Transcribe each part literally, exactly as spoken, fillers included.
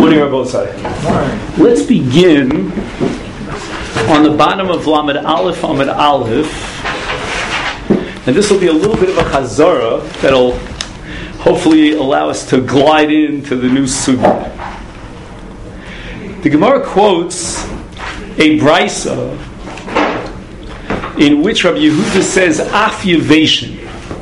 Morning, Rabbosai. Let's begin on the bottom of Lamed Aleph, Amud Aleph, and this will be a little bit of a chazara that'll hopefully allow us to glide into the new sugya. The Gemara quotes a brisa in which Rabbi Yehuda says af yevation,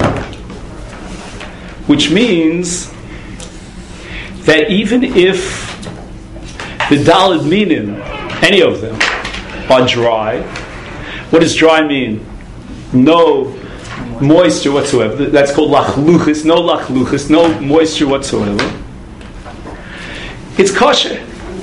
which means that even if the daled minim, any of them, are dry, what does dry mean? No moisture whatsoever. That's called lachluchis, no lachluchis, no moisture whatsoever. It's kosher.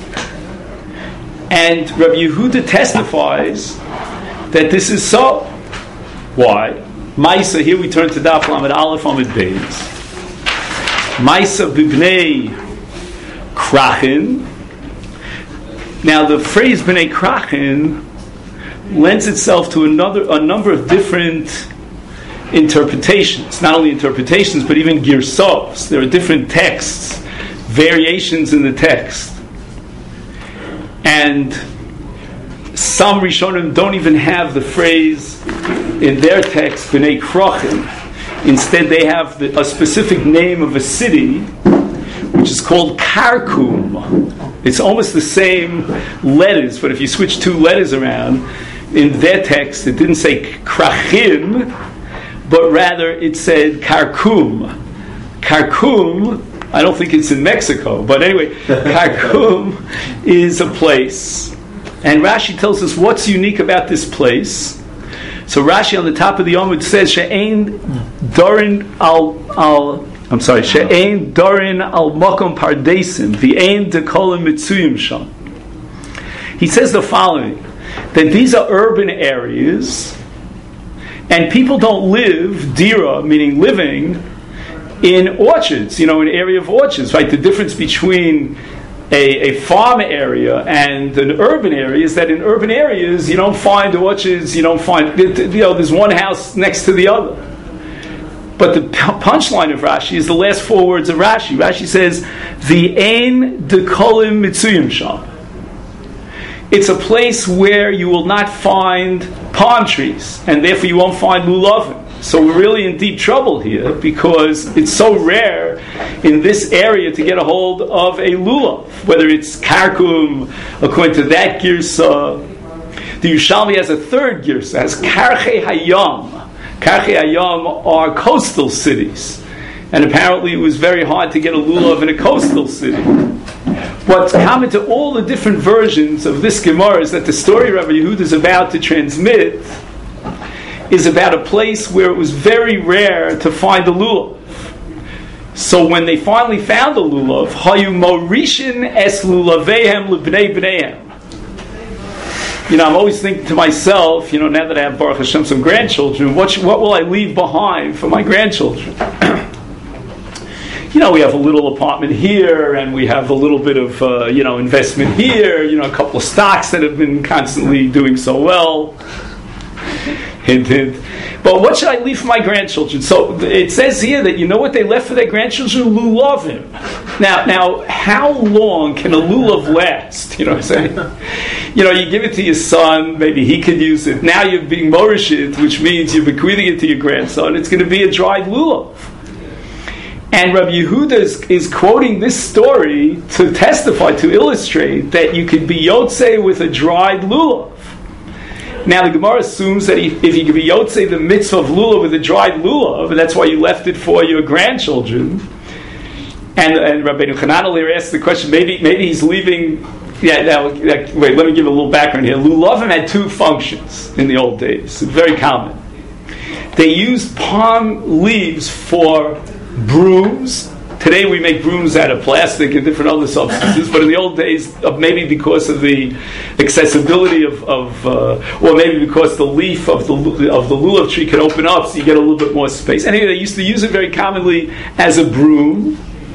And Rabbi Yehuda testifies that this is so. Why? Maisa, here we turn to Daf Lamed Aleph Amud Beis. Maisa b'bnei Krachin. Now, the phrase b'nei Krachin lends itself to another a number of different interpretations. Not only interpretations, but even girsos. There are different texts, variations in the text, and some Rishonim don't even have the phrase in their text b'nei Krachin. Instead, they have the, a specific name of a city, which is called Karkum. It's almost the same letters, but if you switch two letters around, in their text it didn't say Krachim, but rather it said Karkum. Karkum, I don't think it's in Mexico, but anyway, Karkum is a place. And Rashi tells us what's unique about this place. So Rashi on the top of the Omid says, She'ein Dorin al al I'm sorry, She'ein Dorin al Makom Pardesim, V'ein Dekolim Mitzuyim Sham. He says the following, that these are urban areas, and people don't live, dira, meaning living, in orchards, you know, an area of orchards, right? The difference between A, a farm area and an urban area is that in urban areas you don't find orchards, you don't find, you know, there's one house next to the other. But the punchline of Rashi is the last four words of Rashi. Rashi says, "V'ein dekolim mitzuyim sham." It's a place where you will not find palm trees, and therefore you won't find lulavim. So we're really in deep trouble here because it's so rare in this area to get a hold of a lulav, whether it's karkum, according to that girsa. The Yerushalmi has a third girsa, has karchei hayam. Karchei hayam are coastal cities, and apparently it was very hard to get a lulav in a coastal city. What's common to all the different versions of this Gemara is that the story Rabbi Yehuda is about to transmit is about a place where it was very rare to find a lulav. So when they finally found a lulav, hayu morishin es lulavehem lebnei bneihem. You know, I'm always thinking to myself, you know, now that I have Baruch Hashem some grandchildren, what sh- what will I leave behind for my grandchildren? You know, we have a little apartment here, and we have a little bit of, uh, you know, investment here, you know, a couple of stocks that have been constantly doing so well. Hint, hint. But what should I leave for my grandchildren? So it says here that you know what they left for their grandchildren? Lulavim. Now, now, how long can a lulav last? You know what I'm saying? You know, you give it to your son, maybe he could use it. Now you're being morishit, which means you're bequeathing it to your grandson. It's going to be a dried lulav. And Rabbi Yehuda is, is quoting this story to testify, to illustrate that you could be yotzei with a dried lulav. Now the Gemara assumes that if you could be yotzei the mitzvah of lulav with a dried lulav, and that's why you left it for your grandchildren. And and Rabbeinu Chananel there asked the question, maybe maybe he's leaving. Yeah, now, wait, let me give a little background here. Lulavim had two functions in the old days, very common. They used palm leaves for brooms. Today we make brooms out of plastic and different other substances, but in the old days, uh, maybe because of the accessibility of, of uh, or maybe because the leaf of the of the lulav tree can open up, so you get a little bit more space. Anyway, they used to use it very commonly as a broom.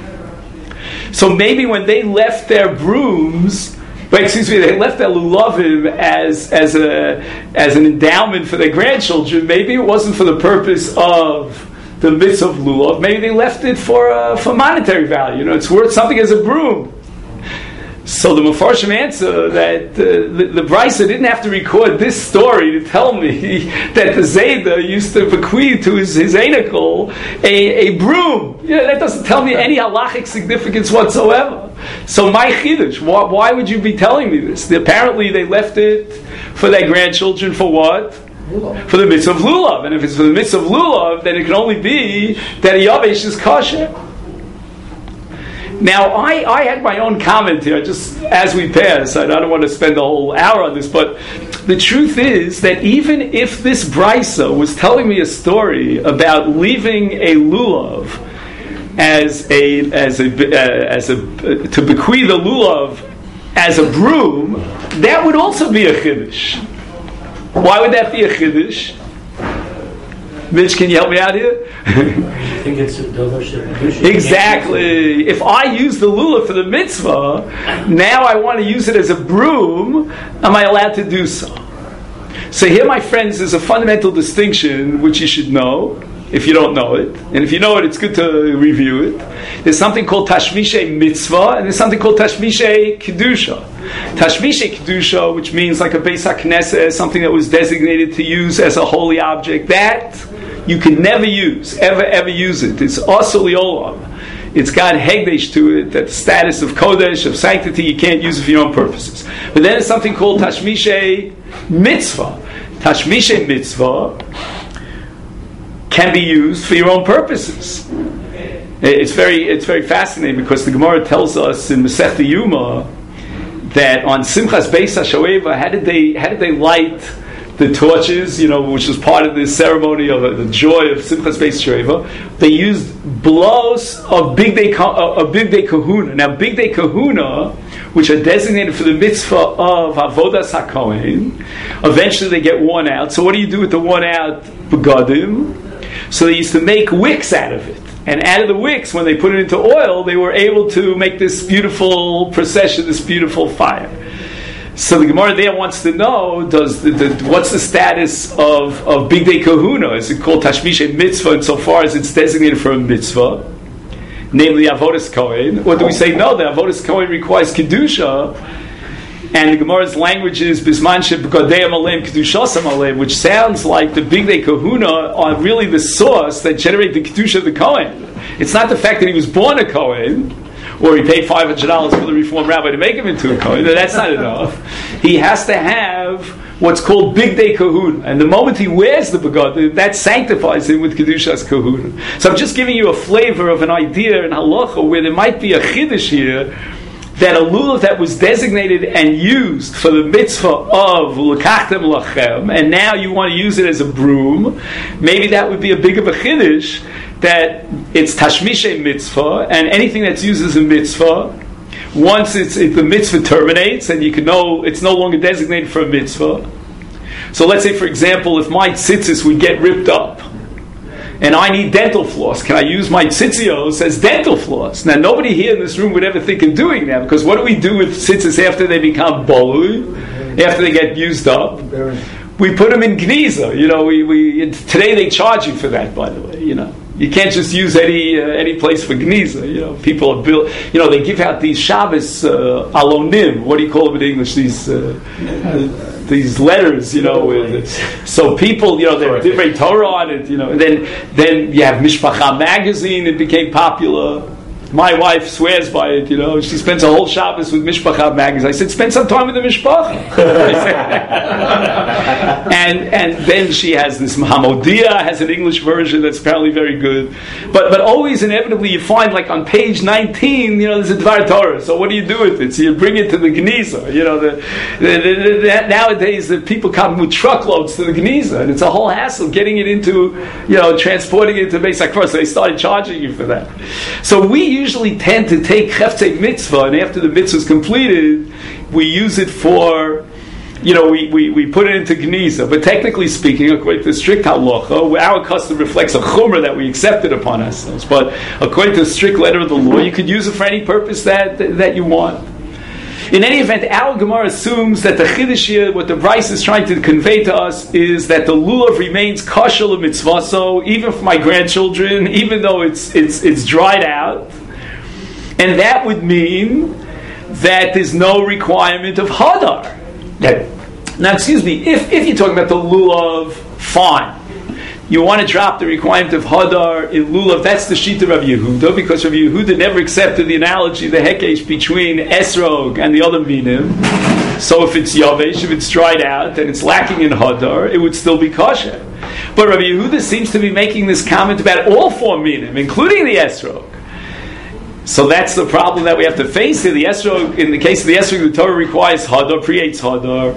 So maybe when they left their brooms, wait, excuse me, they left their lulavim as as a as an endowment for their grandchildren. Maybe it wasn't for the purpose of the mitzvah of lulav. Maybe they left it for uh, for monetary value. You know, it's worth something as a broom. So the Mefarshim answer that uh, the, the Brisa didn't have to record this story to tell me that the Zayda used to bequeath to his, his Einikel a, a broom. Yeah, that doesn't tell me any halachic significance whatsoever. So my Chiddush, why, why would you be telling me this? Apparently they left it for their grandchildren for what? Lulav. For the mitzvah of Lulav. And if it's for the mitzvah of Lulav, then it can only be that a Yavesh is kosher. Now, I, I had my own comment here, just as we pass. I don't want to spend a whole hour on this, but the truth is that even if this Brisa was telling me a story about leaving a lulav as a as a uh, as a uh, to bequeath a lulav as a broom, that would also be a chiddush. Why would that be a chiddush? Mitch, can you help me out here? I think it's a dover. Exactly. If I use the lulav for the mitzvah, now I want to use it as a broom. Am I allowed to do so? So here, my friends, is a fundamental distinction which you should know if you don't know it. And if you know it, it's good to review it. There's something called Tashmishe Mitzvah, and there's something called Tashmishe Kedusha. Tashmishe Kedusha, which means like a Beis HaKnesset, something that was designated to use as a holy object, that you can never use, ever, ever use it. It's Asur L'Olam. It's got Hegdesh to it, that status of Kodesh, of sanctity, you can't use it for your own purposes. But then there's something called Tashmishe Mitzvah. Tashmishe Mitzvah can be used for your own purposes. It's very, it's very fascinating because the Gemara tells us in Masechta Yuma that on Simchas Beis HaShoeva, how did they, how did they light the torches, you know, which was part of the ceremony of uh, the joy of Simchas Beis HaShoeva? They used blows of Big Day, uh, of Big Day Kahuna. Now, Big Day Kahuna, which are designated for the mitzvah of Avodas HaKohen, eventually they get worn out. So what do you do with the worn out begadim? So they used to make wicks out of it. And out of the wicks, when they put it into oil, they were able to make this beautiful procession, this beautiful fire. So the Gemara there wants to know, does the, the, what's the status of, of Big Day Kahuna? Is it called Tashmishe Mitzvah insofar as it's designated for a mitzvah, namely Avodas Kohen? Or do we say, no, the Avodas Kohen requires Kedusha, and the Gemara's language is Bisman Sheb'Godei Aleim Kedushas Aleim, which sounds like the Big Day Kahuna are really the source that generate the Kedusha of the Kohen. It's not the fact that he was born a Kohen, or he paid five hundred dollars for the Reform rabbi to make him into a Kohen. That's not enough. He has to have what's called Big Day Kahuna. And the moment he wears the Begad, that sanctifies him with Kedushas Kahuna. So I'm just giving you a flavor of an idea in Halacha where there might be a Chiddush here, that a lulav that was designated and used for the mitzvah of L'kachtem Lachem, and now you want to use it as a broom, maybe that would be a big of a chiddush, that it's Tashmishe Mitzvah, and anything that's used as a mitzvah, once it's, it, the mitzvah terminates, and you can know it's no longer designated for a mitzvah. So let's say, for example, if my tzitzis would get ripped up, and I need dental floss, can I use my tzitzios as dental floss? Now, nobody here in this room would ever think of doing that, because what do we do with tzitzis after they become bolu, after they get used up? We put them in gniza. You know, we, we today they charge you for that, by the way, you know. You can't just use any uh, any place for gniza. You know, people are built. You know, they give out these Shabbos uh, alonim. What do you call them in English? These uh, uh, these letters. You know, with, so people. You know, they're different Torah on it. You know, and then then you have Mishpacha magazine. It became popular. My wife swears by it, you know. She spends a whole Shabbos with Mishpacha magazine. I said, spend some time with the Mishpacha. and and then she has this Mahamodia, has an English version that's apparently very good. But but always inevitably you find, like on page nineteen, you know, there's a Dvar Torah. So what do you do with it? So you bring it to the Geniza. You know, the, the, the, the, nowadays the people come with truckloads to the Geniza, and it's a whole hassle getting it into, you know, transporting it to Beis HaKros. So they started charging you for that. So we usually tend to take Cheftzei Mitzvah, and after the mitzvah is completed, we use it for, you know, we, we, we put it into Geniza. But technically speaking, according to the strict halacha, our custom reflects a chumrah that we accepted upon ourselves. But according to the strict letter of the law, you could use it for any purpose that that you want. In any event, our Gemara assumes that the Chiddush here, what the Bryce is trying to convey to us, is that the lulav remains kosher l'mitzvah, so even for my grandchildren, even though it's it's it's dried out. And that would mean that there's no requirement of hadar. Now, excuse me, if, if you're talking about the lulav, fine. You want to drop the requirement of hadar in lulav, that's the shita of Rabbi Yehuda, because Rabbi Yehuda never accepted the analogy, the hekesh between esrog and the other minim. So if it's yavesh, if it's dried out, and it's lacking in hadar, it would still be kosher. But Rabbi Yehuda seems to be making this comment about all four minim, including the esrog. So that's the problem that we have to face here. The esrog, in the case of the esrog, the Torah requires hadar, creates hadar.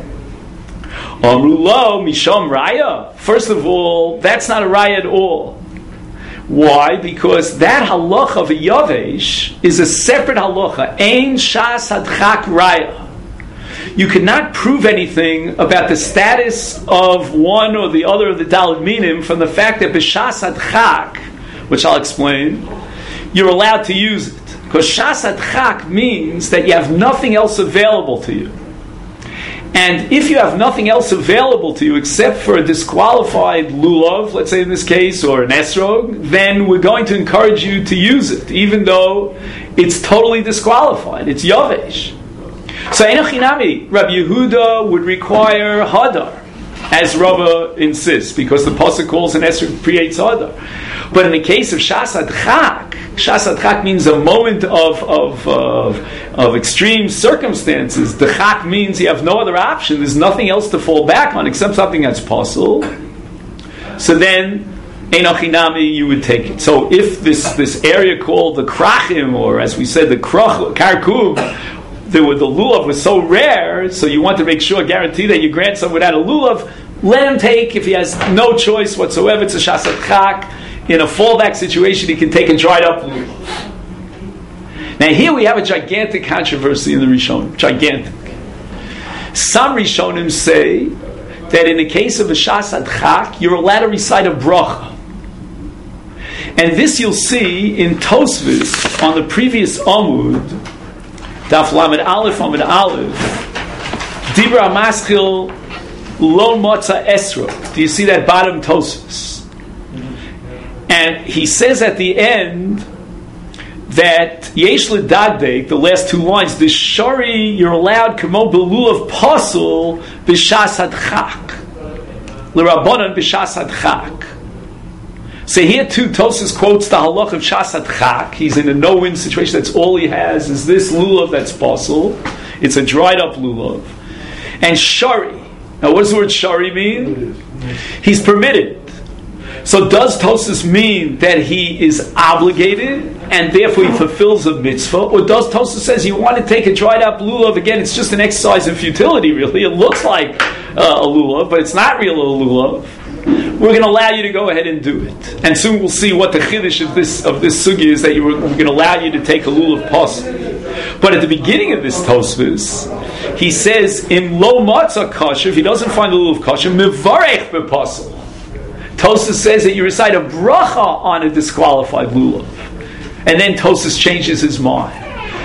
Amrulo misham raya. First of all, that's not a raya at all. Why? Because that halacha of a yavesh is a separate halacha. Ein shas hadchak raya. You cannot prove anything about the status of one or the other of the daled minim from the fact that b'shas hadchak, which I'll explain, you're allowed to use it. Because shas hadchak means that you have nothing else available to you. And if you have nothing else available to you except for a disqualified lulav, let's say in this case, or an esrog, then we're going to encourage you to use it, even though it's totally disqualified. It's yavesh. So Enochinami, Rabbi Yehuda would require hadar, as Rava insists, because the pasuk calls an esrog creates hadar. But in the case of shas hadchak, shas hadchak means a moment of of, of of extreme circumstances. The chak means you have no other option. There's nothing else to fall back on except something that's possible. So then, Enochinami, you would take it. So if this this area called the krachim, or as we said, the krach karkub, the, the lulav was so rare, so you want to make sure, guarantee that you grant someone without a lulav, let him take, if he has no choice whatsoever, it's a shas hadchak. In a fallback situation, he can take a dried up lulav. Now here we have a gigantic controversy in the Rishonim. Gigantic. Some Rishonim say that in the case of a shas hadchak, you're allowed to recite a bracha. And this you'll see in Tosfos on the previous Amud, Daf Lamed Aleph Amud Aleph, Dibra Maschil Lo Motza Esro. Do you see that bottom Tosfos? And he says at the end that Yesh L'Dagdek, the last two lines, the Shari, you're allowed Kamo Belulav Pasul B'Shas Hadchak. L'Rabbanan B'Shas Hadchak. So here too, Tosfos quotes the halach of Shas Hadchak. He's in a no-win situation. That's all he has is this lulav that's pasul. It's a dried up lulav. And Shari. Now what does the word Shari mean? He's permitted. So does Tosfos mean that he is obligated and therefore he fulfills a mitzvah? Or does Tosfos says you want to take a dried up lulav? Again, it's just an exercise in futility, really. It looks like uh, a lulav, but it's not real a lulav. We're going to allow you to go ahead and do it. And soon we'll see what the chiddush of this of this sugi is, that you were, we're going to allow you to take a lulav pasul. But at the beginning of this Tosfos, he says, in lo matzah kosher, if he doesn't find the lulav kosher, mivarech bepasul. Tosfos says that you recite a bracha on a disqualified lulav. And then Tosfos changes his mind.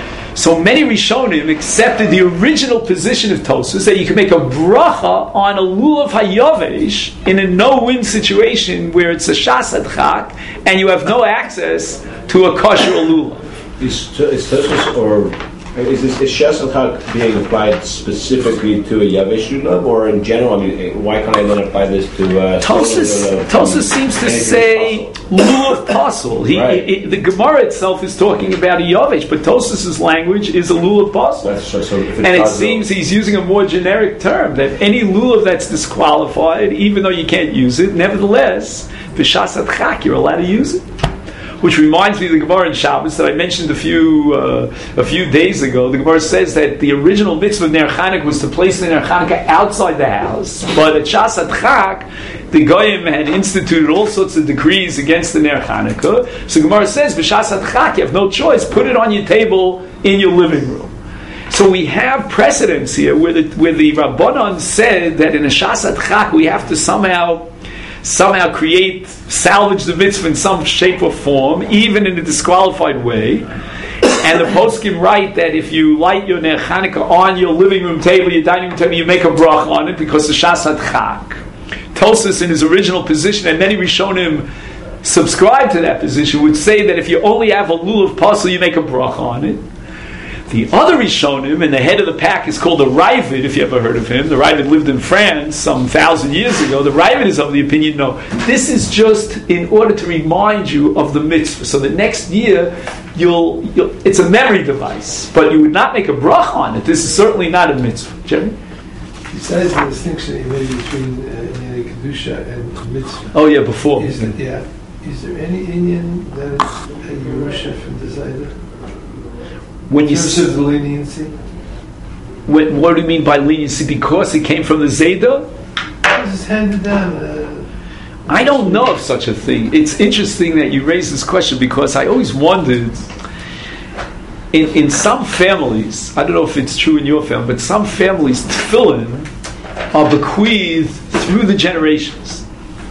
So many Rishonim accepted the original position of Tosfos that you can make a bracha on a lulav hayavesh in a no-win situation where it's a shas hadchak and you have no access to a kosher lulav. Is, is Tosfos or is this is shas hadchak being applied specifically to a yavesh lulav, or in general? I mean, why can't I then apply this to uh, Tosfos? Tosfos seems to say lulav pasul. He, right. he, the Gemara itself is talking about a yavesh, but Tosfos' language is a lulav pasul. So, so and it seems he's using a more generic term, that any lulav that's disqualified, even though you can't use it, nevertheless, b'shas hadchak, you're allowed to use it. Which reminds me of the Gemara in Shabbos that I mentioned a few uh, a few days ago. The Gemara says that the original mitzvah of Ner Chanukah was to place the Ner Chanukah outside the house, but at Shas Hadchak, the Goyim had instituted all sorts of decrees against the Ner Chanukah. So the Gemara says, b'Shas Hadchak, you have no choice, put it on your table in your living room. So we have precedents here where the, where the Rabbanon said that in a Shas Hadchak we have to somehow somehow create, salvage the mitzvah in some shape or form, even in a disqualified way. And the poskim write that if you light your Ner Chanukah on your living room table, your dining room table, you make a brach on it because the Shas Hadchak. Tosfos in his original position, and many Rishonim subscribe to that position, would say that if you only have a lulav pasul, you make a brach on it. The other Rishonim, and the head of the pack is called the Ravid, if you ever heard of him. The Ravid lived in France some thousand years ago. The Ravid is of the opinion, no, this is just in order to remind you of the mitzvah. So that next year, you'll, you'll it's a memory device, but you would not make a brach on it. This is certainly not a mitzvah. Jeremy? Besides the distinction he made between uh, Kedusha and mitzvah. Oh yeah, before. Is there, yeah. Is there any Indian that is a Yerusha from the Zayda? When you s- of the leniency? When, what do you mean by leniency? Because it came from the Zayda? It's just handed down. Uh, I don't know of such a thing. It's interesting that you raise this question because I always wondered, in, in some families, I don't know if it's true in your family, but some families, tefillin are bequeathed through the generations.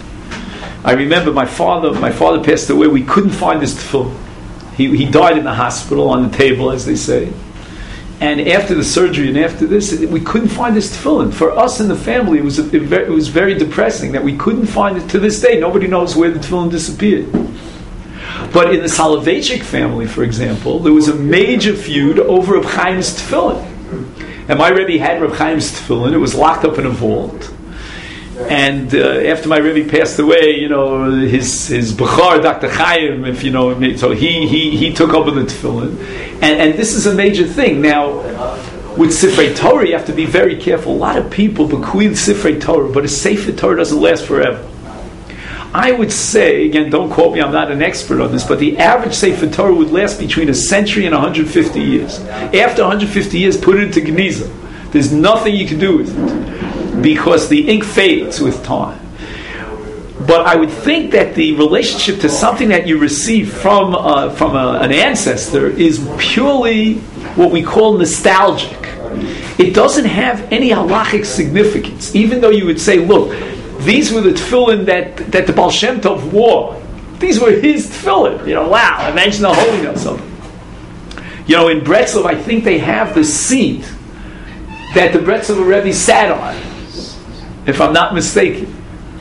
I remember my father, my father passed away, we couldn't find his tefillin. He, he died in the hospital on the table, as they say. And after the surgery and after this, we couldn't find his tefillin. For us in the family, it was a, it was very depressing that we couldn't find it. To this day, nobody knows where the tefillin disappeared. But in the Soloveitchik family, for example, there was a major feud over Reb Chaim's tefillin. And my Rebbe had Reb Chaim's tefillin. It was locked up in a vault. And uh, after my Rebbe passed away, you know, his his Bechar, Doctor Chaim, if you know, so he he he took over the tefillin, and and this is a major thing. Now, with Sifrei Torah, you have to be very careful. A lot of people bequeath Sifrei Torah, but a Sefer Torah doesn't last forever. I would say, again, don't quote me, I'm not an expert on this, but the average Sefer Torah would last between a century and one hundred fifty years. After one hundred fifty years, put it into Geniza. There's nothing you can do with it, because the ink fades with time. But I would think that the relationship to something that you receive from uh, from a, an ancestor is purely what we call nostalgic. It doesn't have any halachic significance, even though you would say, look, these were the tefillin that, that the Baal Shem Tov wore. These were his tefillin. You know, wow, imagine the holiness of them. You know, in Bretzov, I think they have the seat that the Bretzov Rebbe sat on, if I'm not mistaken.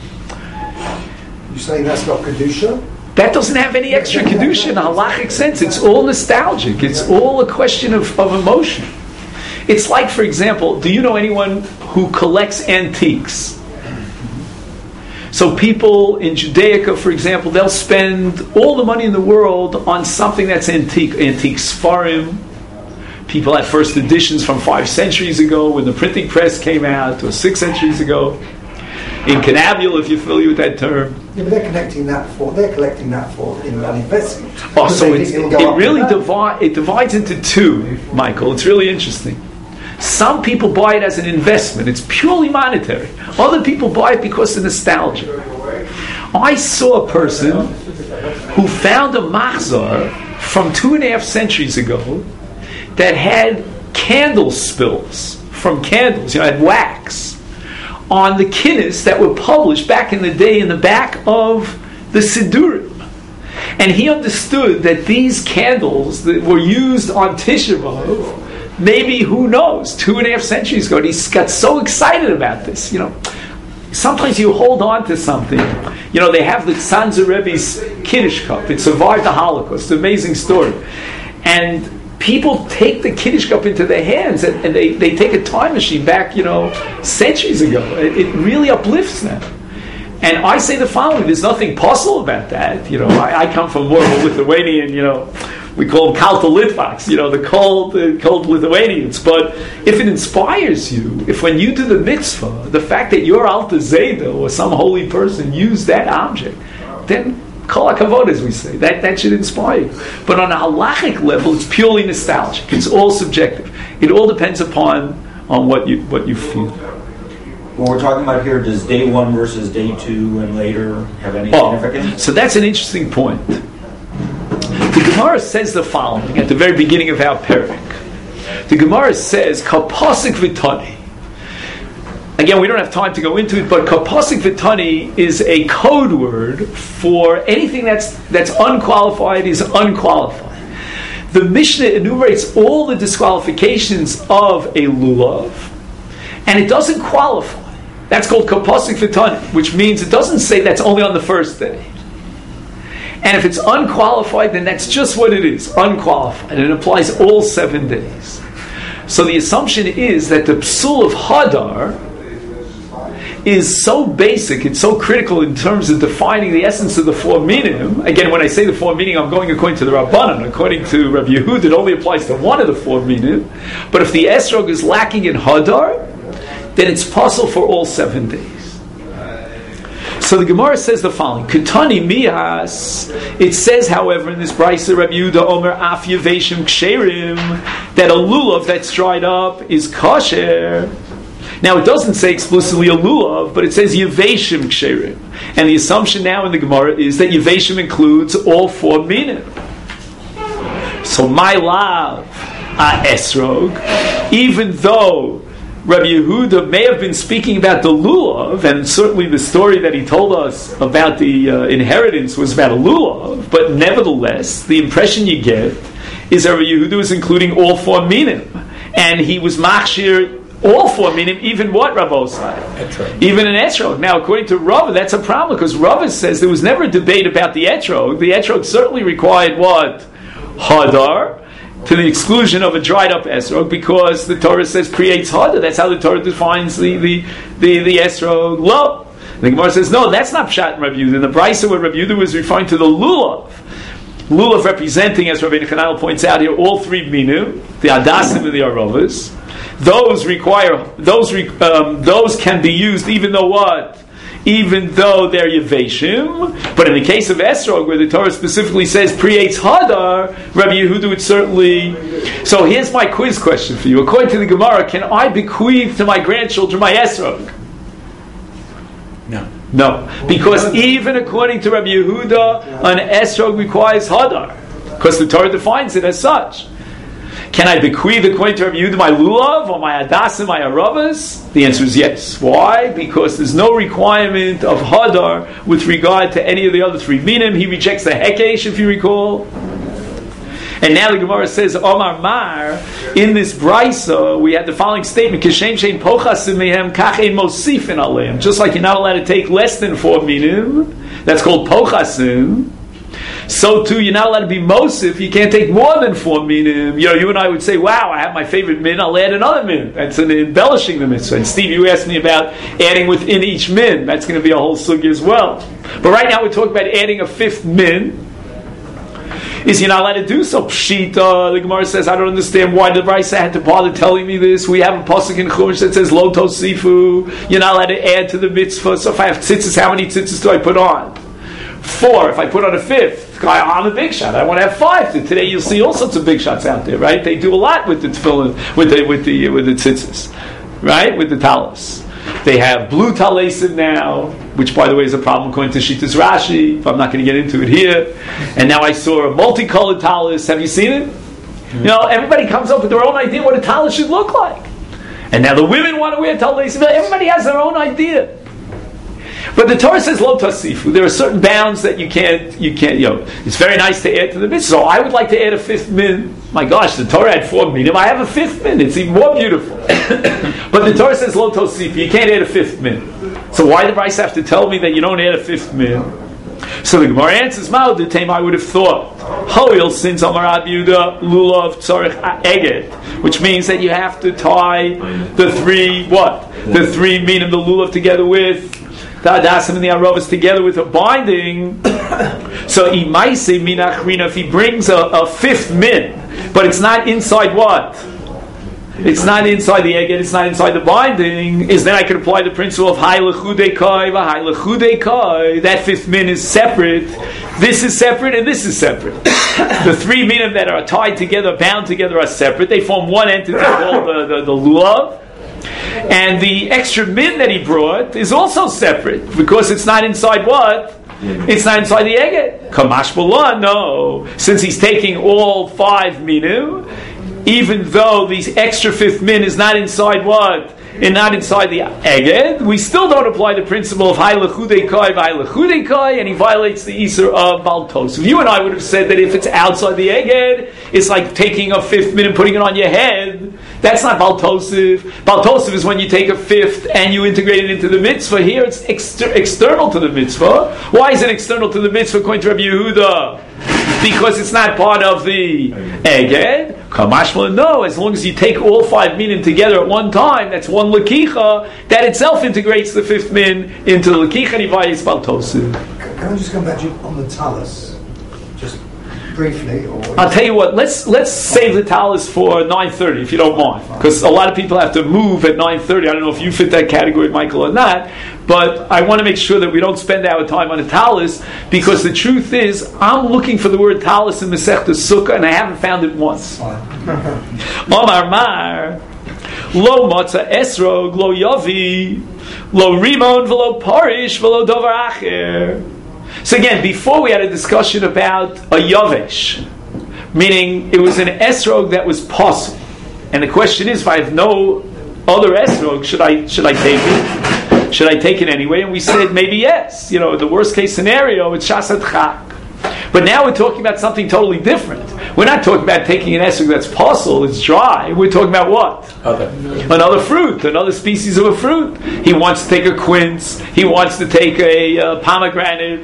You're saying that's not Kedusha? That doesn't have any extra Kedusha in a halachic sense. It's all nostalgic. It's all a question of, of emotion. It's like, for example, do you know anyone who collects antiques? So people in Judaica, for example, they'll spend all the money in the world on something that's antique. Antique Sfarim. People had first editions from five centuries ago when the printing press came out, or six centuries ago. Incunabule, if you're familiar with that term. Yeah, but they're connecting that for they're collecting that for you know, an investment. Oh, so They it's, think it it'll go up really and down. divi- it divides into two, Michael. It's really interesting. Some people buy it as an investment. It's purely monetary. Other people buy it because of nostalgia. I saw a person who found a machzor from two and a half centuries ago that had candle spills from candles, you know, had wax on the kinnis that were published back in the day in the back of the Sidurim. And he understood that these candles that were used on Tisha B'Av, maybe, who knows, two and a half centuries ago, and he got so excited about this, you know. Sometimes you hold on to something. You know, they have the Tzanzer Rebbe's Kiddush cup. It survived the Holocaust. It's an amazing story. And people take the Kiddush cup into their hands and, and they, they take a time machine back, you know, centuries ago. It, it really uplifts them. And I say the following, there's nothing puzzle about that. You know, I, I come from more of a Lithuanian, you know, we call them Kalta Litvaks, you know, the cold, the cold Lithuanians. But if it inspires you, if when you do the mitzvah, the fact that your Alta Zayda or some holy person used that object, then kol hakavod, as we say, that, that should inspire you. But on a halachic level, it's purely nostalgic. It's all subjective. It all depends upon on what you what you feel. What we're talking about here, does day one versus day two and later have any Oh, significance? so that's an interesting point. The Gemara says the following at the very beginning of our parak. The Gemara says, Kapasik Vitani. Again, we don't have time to go into it, but Kapasik Vitani is a code word for anything that's that's unqualified is unqualified. The Mishnah enumerates all the disqualifications of a lulav, and it doesn't qualify. That's called Kapasik Vitani, which means it doesn't say that's only on the first day. And if it's unqualified, then that's just what it is, unqualified. And it applies all seven days. So the assumption is that the psul of Hadar is so basic, it's so critical in terms of defining the essence of the four minim. Again, when I say the four minim, I'm going according to the Rabbanan. According to Rabbi Yehud, it only applies to one of the four minim. But if the esrog is lacking in Hadar, then it's possible for all seven days. So the Gemara says the following: Ketani mihas. It says, however, in this brayso, Rabbi Yehuda Omer af yeveshim ksherim, that a lulav that's dried up is kosher. Now it doesn't say explicitly a lulav, but it says yeveshim ksherim, and the assumption now in the Gemara is that yeveshim includes all four minim. So my lav a esrog, even though Rabbi Yehuda may have been speaking about the lulav, and certainly the story that he told us about the uh, inheritance was about a lulav, but nevertheless, the impression you get is that Rabbi Yehuda was including all four minim, and he was machshir all four minim, even what Rabbosai? Even an etrog. Now, according to Rava, that's a problem, because Rava says there was never a debate about the etrog. The etrog certainly required what? Hadar, to the exclusion of a dried up esrog, because the Torah says creates hadar. That's how the Torah defines the the the, the esrog. Lo. The Gemara says no, that's not pshat in Rabbi Yehuda. In the brayso where Rabbi Yehuda was referring to the lulav, lulav representing, as Rabbi Nechanel points out here, all three minu, the adasim and the arovas. Those require those re, um, those can be used even though what? Even though they're yeveshim, but in the case of esrog, where the Torah specifically says creates hadar, Rabbi Yehuda would certainly. So here's my quiz question for you. According to the Gemara, can I bequeath to my grandchildren my esrog? No. No, because even according to Rabbi Yehuda, an esrog requires hadar, because the Torah defines it as such. Can I bequeath according to Rabbi Yehuda my lulav or my adasim, my aravas? The answer is yes. Why? Because there's no requirement of hadar with regard to any of the other three minim. He rejects the hekesh, if you recall. And now the Gemara says, Omar Mar, in this brayso, we had the following statement, Kishem shein pochasim mehem kach ein mosifin aleim. Just like you're not allowed to take less than four minim, that's called pochasim. So too, you're not allowed to be mosif. You can't take more than four minim. You know, you and I would say, "Wow, I have my favorite min. I'll add another min." That's an embellishing the mitzvah. And Steve, you asked me about adding within each min. That's going to be a whole sugi as well. But right now, we're talking about adding a fifth min. Is you're not allowed to do so? Pshita. The Gemara says, "I don't understand why the Brisa had to bother telling me this." We have a pasuk in Chumash that says, "Lo tosifu." You're not allowed to add to the mitzvah. So if I have tzitzis, how many tzitzis do I put on? Four. If I put on a fifth, I'm a big shot. I want to have five. Today you'll see all sorts of big shots out there, right? They do a lot with the tefillin, with the with the with the tzitzis, right? With the talis. They have blue talesim now, which by the way is a problem according to Shitas Rashi. If I'm not going to get into it here. And now I saw a multicolored talis. Have you seen it? Mm-hmm. You know, everybody comes up with their own idea what a talis should look like. And now the women want to wear talesim. Everybody has their own idea. But the Torah says lo tasifu. There are certain bounds that you can't, you can't, you know. It's very nice to add to the mitzvah. So I would like to add a fifth min. My gosh, the Torah had four minim. I have a fifth min. It's even more beautiful. But the Torah says lo tasifu. You can't add a fifth min. So why did Rice have to tell me that you don't add a fifth min? So the Gemara answers, Ma'od the time I would have thought, Hoil since Amar Rabbi Yehuda lulav tzarich eget, which means that you have to tie the three what? The three minim, the lulav together with the adasim and the aravas together with a binding. So imaise minachrina, if he brings a, a fifth min, but it's not inside what? It's not inside the eget, it's not inside the binding, is then I can apply the principle of hai lechudekai v'hai lechudekai. That fifth min is separate, this is separate, and this is separate. The three minim that are tied together, bound together, are separate. They form one entity called the, the, the lulav. And the extra min that he brought is also separate, because it's not inside what? It's not inside the eget. Kamash b'la, no. Since he's taking all five minim, even though the extra fifth min is not inside what? and not inside the Eged, we still don't apply the principle of Hai Lechudei Kai, Hai Lechudei Kai, and he violates the Isur of Baltosuf. You and I would have said that if it's outside the Eged, it's like taking a fifth min and putting it on your head. That's not Baltosuf. Baltosuf is when you take a fifth and you integrate it into the mitzvah. Here it's exter- external to the mitzvah. Why is it external to the mitzvah according to Rabbi Yehuda? Because it's not part of the Eged. Kamashma, no, as long as you take all five minim together at one time, that's one Lakicha, that itself integrates the fifth min into the Lakicha and Ivayis Baltosuf. Can I just come back to you on the talus? Just briefly. Or I'll tell you what, let's let's save the talus for nine thirty, if you don't mind. Because a lot of people have to move at nine thirty. I don't know if you fit that category, Michael, or not. But I want to make sure that we don't spend our time on a talus, because the truth is, I'm looking for the word talus in Masechta Sukkah, and I haven't found it once. Omar Mar, lo matzah esrog, lo yavi, lo rimon, velo parish, velo dovar acher. So again, before we had a discussion about a yavesh, meaning it was an esrog that was possible, and the question is, if I have no other esrog, should I should I take it? Should I take it anyway? And we said maybe yes. You know, the worst case scenario, it's shasat chak. But now we're talking about something totally different. We're not talking about taking an esrog that's possible, it's dry. We're talking about what? Okay. Another fruit, another species of a fruit. He wants to take a quince. He wants to take a uh, pomegranate.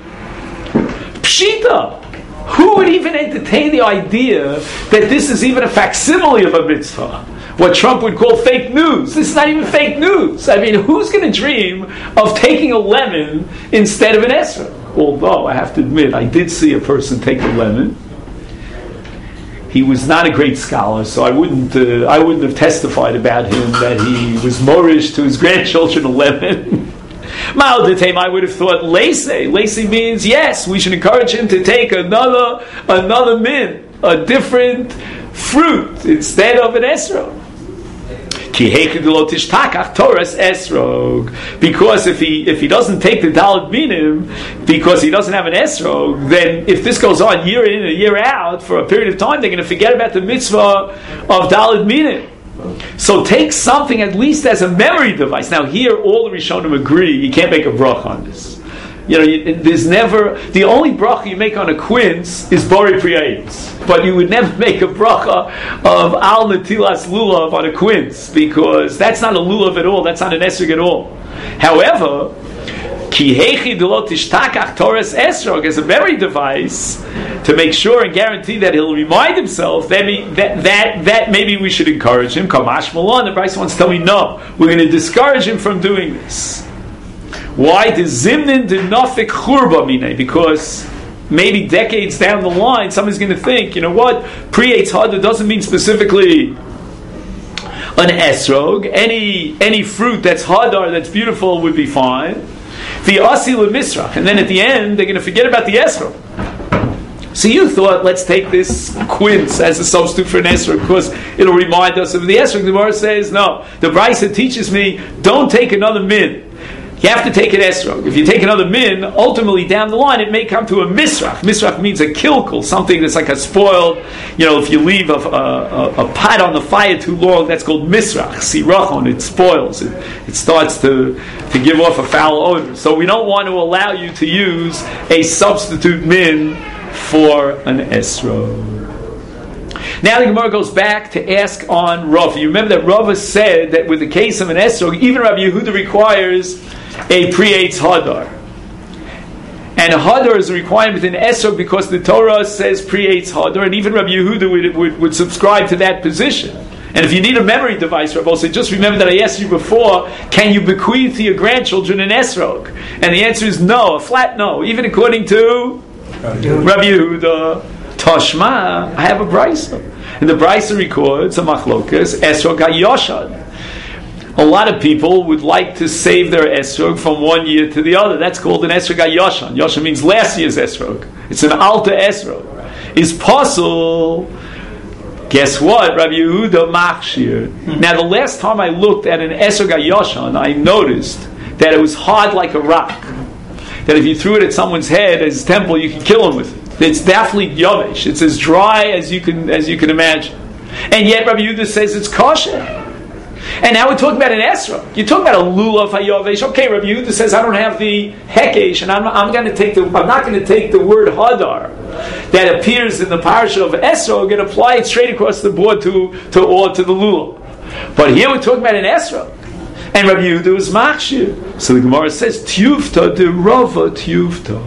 Pshita. Who would even entertain the idea that this is even a facsimile of a mitzvah? What Trump would call fake news. This is not even fake news. I mean, who's going to dream of taking a lemon instead of an esrog? Although, I have to admit, I did see a person take a lemon. He was not a great scholar, so I wouldn't uh, I wouldn't have testified about him that he was morish to his grandchildren a lemon. Ma'al I would have thought Lacey. Lacey means, yes, we should encourage him to take another another min, a different fruit, instead of an esrog. Because if he if he doesn't take the Dalet Minim, because he doesn't have an esrog, then if this goes on year in and year out for a period of time, they're going to forget about the mitzvah of Dalet Minim. So take something at least as a memory device. Now here, all the Rishonim agree you can't make a bracha on this. You know, you, there's never, the only bracha you make on a quince is Bori Priyayis. But you would never make a bracha of Al Natilas Lulav on a quince, because that's not a Lulav at all, that's not an esrog at all. However, Ki Hechi Delot Tishtakach Torres Esrog as a memory device to make sure and guarantee that he'll remind himself, that may, that, that, that maybe we should encourage him. Kamash Malon, the Bryce wants to tell me, no, we're going to discourage him from doing this. Why? The Zimnin de Nafik Churba Mine, because maybe decades down the line, somebody's going to think, you know what, Pri-Eitz Hadar doesn't mean specifically an esrog. Any any fruit that's hadar, that's beautiful, would be fine. The asi lemisrach, and then at the end, they're going to forget about the esrog. So you thought, let's take this quince as a substitute for an esrog, because it'll remind us of the esrog. The Gemara says, no. The Brisa teaches me, don't take another min. You have to take an esrog. If you take another min, ultimately down the line it may come to a misrach. Misrach means a kilkul, something that's like a spoiled, you know, if you leave a, a, a pot on the fire too long, that's called misrach. Sirachon, it spoils. It, it starts to, to give off a foul odor. So we don't want to allow you to use a substitute min for an esrog. Now the Gemara goes back to ask on Rav. You remember that Rav said that with the case of an esrog, even Rabbi Yehuda requires a Pri-Eitz Hadar. And Hadar is a requirement in esrog because the Torah says Pri-Eitz Hadar, and even Rabbi Yehuda would, would, would subscribe to that position. And if you need a memory device, Rabbi will say, just remember that I asked you before, can you bequeath to your grandchildren an esrog? And the answer is no, a flat no, even according to Rabbi Yehuda. Toshma, I have a brisa, and the brisa records a machlokas esrog hayoshad. A lot of people would like to save their esrog from one year to the other. That's called an esrog hayoshan. Yoshan means last year's esrog. It's an alta esrog. Is possible. Guess what? Rabbi Yehuda machshir. Now, the last time I looked at an esrog hayoshan, I noticed that it was hard like a rock. That if you threw it at someone's head as a temple, you could kill him with it. It's definitely yavish. It's as dry as you can as you can imagine. And yet Rabbi Yehuda says it's kosher. And now we're talking about an esrog. You're talking about a lulav hayavesh. Okay, Rabbi Yehuda says I don't have the hekesh, and I'm, I'm going to take the. I'm not going to take the word hadar that appears in the parasha of esrog and apply it straight across the board to to or to the lulav. But here we're talking about an esrog, and Rabbi Yehuda was machshir. So the Gemara says tiyufta de rava tiyufta,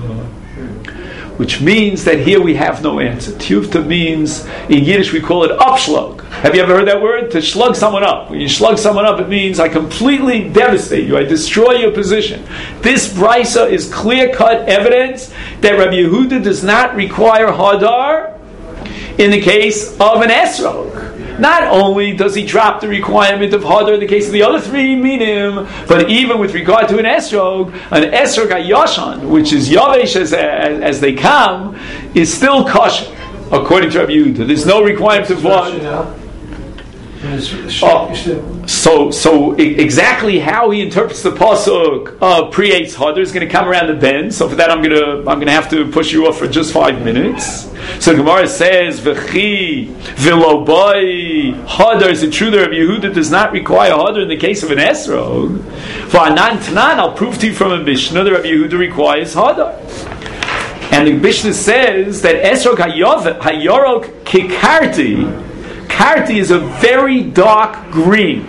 which means that here we have no answer. Tiyufta means, in Yiddish we call it upschlag. Have you ever heard that word? To slug someone up. When you slug someone up, it means I completely devastate you. I destroy your position. This brisa is clear-cut evidence that Rabbi Yehuda does not require hadar in the case of an esrog. Not only does he drop the requirement of hadar in the case of the other three minim, but even with regard to an esrog, an esrog hayashan, which is yavesh as, as, as they come, is still kosher, according to Rabbi Yehuda. There's no requirement of hadar. Oh, so, so exactly how he interprets the pasuk of pre-eitz hadar is going to come around the bend. So for that, I'm going to I'm going to have to push you off for just five minutes. So the Gemara says, "V'chi v'lobai hadar." Is it true that Rabbi Yehuda does not require hadar in the case of an esrog? For anan tanan, I'll prove to you from a Mishnah that Rabbi Yehuda requires hadar. And the Mishnah says that esrog hayorok kikarti. Karti is a very dark green.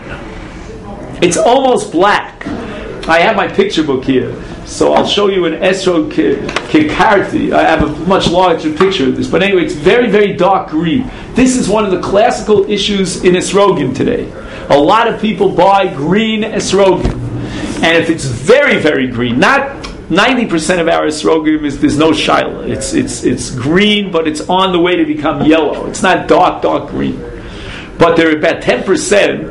It's almost black. I have my picture book here, so I'll show you an esrog kikarti. I have a much larger picture of this, but anyway, it's very, very dark green. This is one of the classical issues in esrogim today. A lot of people buy green esrogim, and if it's very, very green, not ninety percent of our esrogim is there's no shaila. It's it's it's green, but it's on the way to become yellow. It's not dark, dark green. But there are about ten percent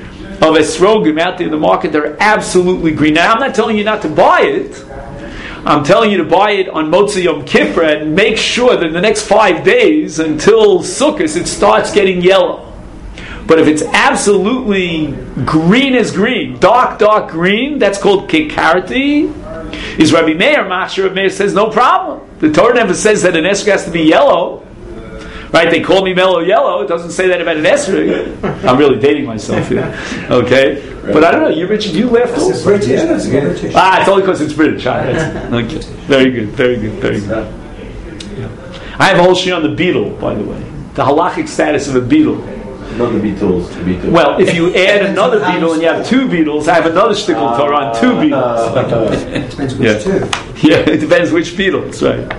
of esrogim out there in the market that are absolutely green. Now, I'm not telling you not to buy it. I'm telling you to buy it on Motzei Yom Kippur and make sure that in the next five days until Sukkot it starts getting yellow. But if it's absolutely green as green, dark, dark green, that's called kikarti. Is Rabbi Meir, Machshir Rabbi Meir says no problem. The Torah never says that an esrog has to be yellow. Right? They call me mellow yellow. It doesn't say that about an esrog. I'm really dating myself here. Okay? But I don't know. You, Richard, you left also. British. Yeah, that's British. Ah, it's only because it's British. Ah, okay. Very good. Very good. Very good. Yeah. I have a whole shit on the beetle, by the way. The halachic status of a beetle. Not the Beatles, the Beatles. Well, if you add another beetle and you have two beetles, I have another shtickle Torah on two beetles. It depends which Yeah. two. Yeah, it depends which beetle. That's right.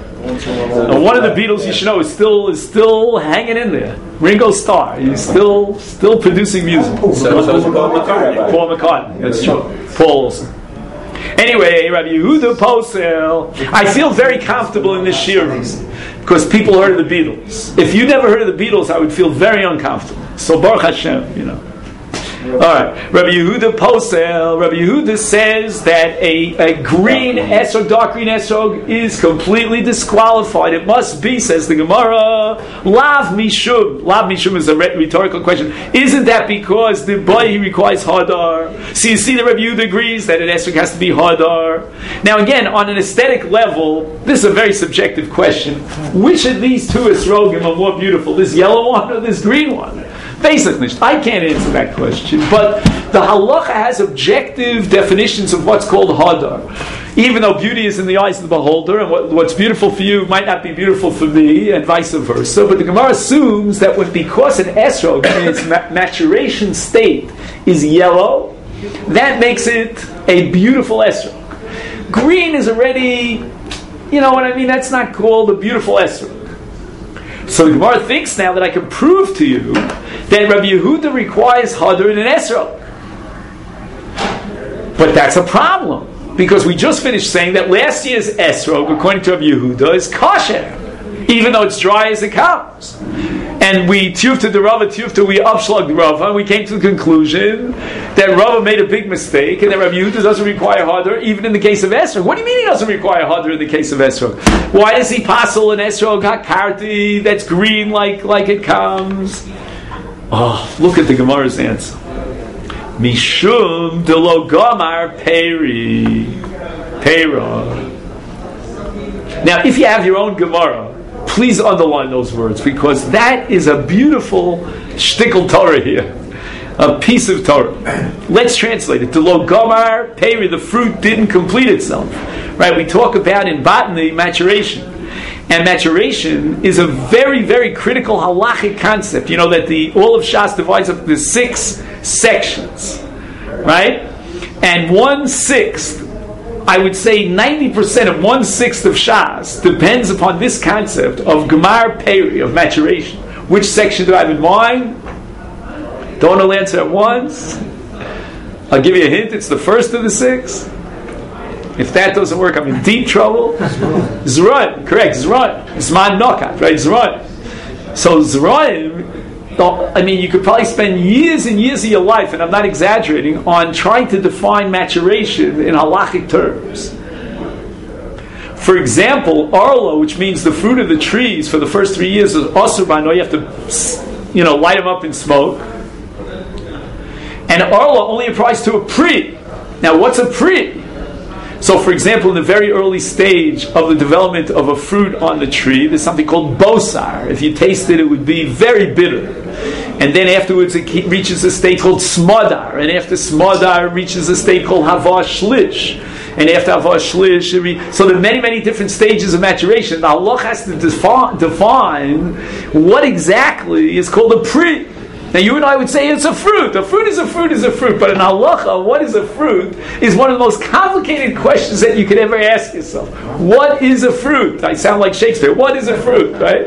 And one of the Beatles, you should know, is still is still hanging in there. Ringo Starr, he's still still producing music. So, so it's Paul McCartney. Paul McCartney, that's true. Paul also. Anyway, Rabbi Yehuda Posel, I feel very comfortable in this shiur because people heard of the Beatles. If you never heard of the Beatles, I would feel very uncomfortable. So Baruch Hashem, you know. All right, Rabbi Yehuda Posel. Rabbi Yehuda says that a, a green esrog, dark green esrog, is completely disqualified. It must be, says the Gemara, lav mishum. Lav mishum is a rhetorical question. Isn't that because the boy he requires hadar? So you see that Rabbi Yehuda agrees that an esrog has to be hadar. Now again, on an aesthetic level, this is a very subjective question. Which of these two esrogim are more beautiful? This yellow one or this green one? Basically, I can't answer that question, but the halacha has objective definitions of what's called hadar. Even though beauty is in the eyes of the beholder, and what, what's beautiful for you might not be beautiful for me, and vice versa. But the Gemara assumes that when, because an esrog in its ma- maturation state is yellow, that makes it a beautiful esrog. Green is already, you know what I mean? That's not called a beautiful esrog. So the Gemara thinks now that I can prove to you that Rabbi Yehuda requires hadar in an esrog. But that's a problem, because we just finished saying that last year's esrog, according to Rabbi Yehuda, is kosher, even though it's dry as it comes. And we tiyufta the Rava, tiyufta, we upshlugged the Rava, and we came to the conclusion that Rava made a big mistake, and that Rabbi Yehuda doesn't require hadar, even in the case of esrog. What do you mean he doesn't require hadar in the case of esrog? Why does he passel an esrog hakarti that's green like, like it comes? Oh, look at the Gemara's answer. Mishum de lo gamar peri pera. Now, if you have your own Gemara, please underline those words, because that is a beautiful shtickle Torah here. a piece of Torah. Let's translate it. The lo gamar peri, the fruit didn't complete itself. Right? We talk about in botany maturation. And maturation is a very, very critical halachic concept. You know that the all of Shas divides up into six sections. Right? And one-sixth, I would say ninety percent of one-sixth of Shas depends upon this concept of Gemar Peri, of maturation. Which section do I have in mind? Don't all answer at once. I'll give you a hint. It's the first of the six. If that doesn't work, I'm in deep trouble. Zeraim, correct. Zeraim. Zman Nokat, right? Zeraim. So Zeraim, I mean, you could probably spend years and years of your life, and I'm not exaggerating, on trying to define maturation in halachic terms. For example, Arla, which means the fruit of the trees for the first three years is Asur B'Ano. You have to, you know, light them up in smoke. And Arla only applies to a pri. Now, what's a pri? So, for example, in the very early stage of the development of a fruit on the tree, there's something called bosar. If you taste it, it would be very bitter. And then afterwards, it reaches a state called smadar. And after smadar, it reaches a state called hava shlish. And after hava shlish, it re- so there are many, many different stages of maturation. The halach has to defi- define what exactly is called a pri. Now you and I would say it's a fruit. A fruit is a fruit is a fruit. But in halacha, what is a fruit is one of the most complicated questions that you could ever ask yourself. What is a fruit? I sound like Shakespeare. What is a fruit, right?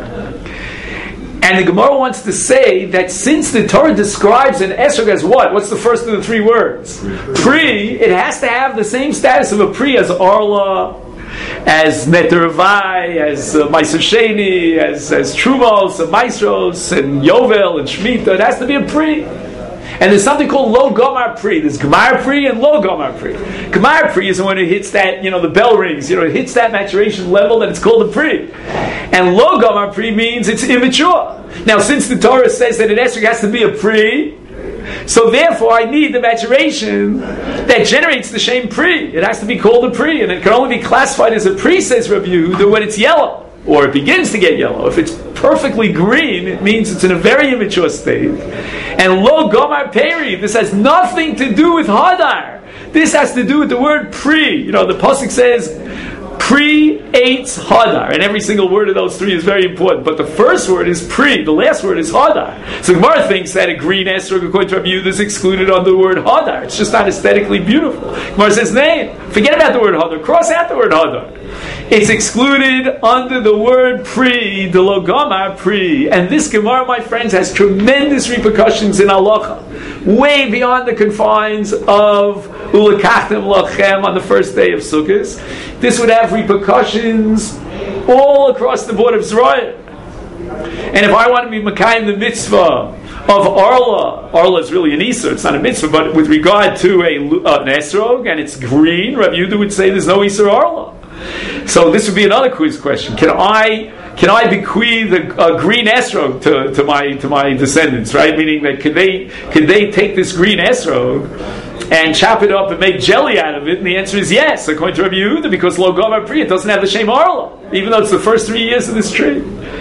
And the Gemara wants to say that since the Torah describes an esrog as what? What's the first of the three words? Pri. It has to have the same status of a pri as arla, as Neteravai, as uh, Meiser Sheni, as, as Trumos, and Maestros, and Yovel, and Shemitah. It has to be a Pri. And there's something called Lo Gomar Pri. There's Gemar Pri and Lo Gomar Pri. Gemar Pri is when it hits that, you know, the bell rings, you know, it hits that maturation level that it's called a Pri. And Lo Gomar Pri means it's immature. Now, since the Torah says that an esrog has to be a Pri, so therefore I need the maturation that generates the same pri. It has to be called a pri, and it can only be classified as a pri, says Rabbi Yehuda, when it's yellow, or it begins to get yellow. If it's perfectly green, it means it's in a very immature state. And lo gomar peri, this has nothing to do with hadar. This has to do with the word pri. You know, the pasuk says pri eitz hadar, and every single word of those three is very important. But the first word is pri, the last word is hadar. So Gemara thinks that a green esrog, according to Rabbi Yehuda, is excluded under the word hadar. It's just not aesthetically beautiful. Gemara says, nay, forget about the word hadar, cross out the word hadar. It's excluded under the word pri, the logama pri. And this Gemara, my friends, has tremendous repercussions in halacha, way beyond the confines of ulakachtem lachem on the first day of Sukkot. This would have repercussions all across the board of Zerayim. And if I want to be Makayim the mitzvah of Arla, Arla is really an Isser, it's not a mitzvah, but with regard to a, uh, an Esrog, and it's green, Rabbi Yehuda would say there's no Isser Arla. So this would be another quiz question. Can I can I bequeath a, a green esrog to, to my to my descendants? Right, meaning that could they could they take this green esrog and chop it up and make jelly out of it? And the answer is yes, according to Rabbi Yehuda, because lo gomar pri, it doesn't have the shem arla, even though it's the first three years of this tree.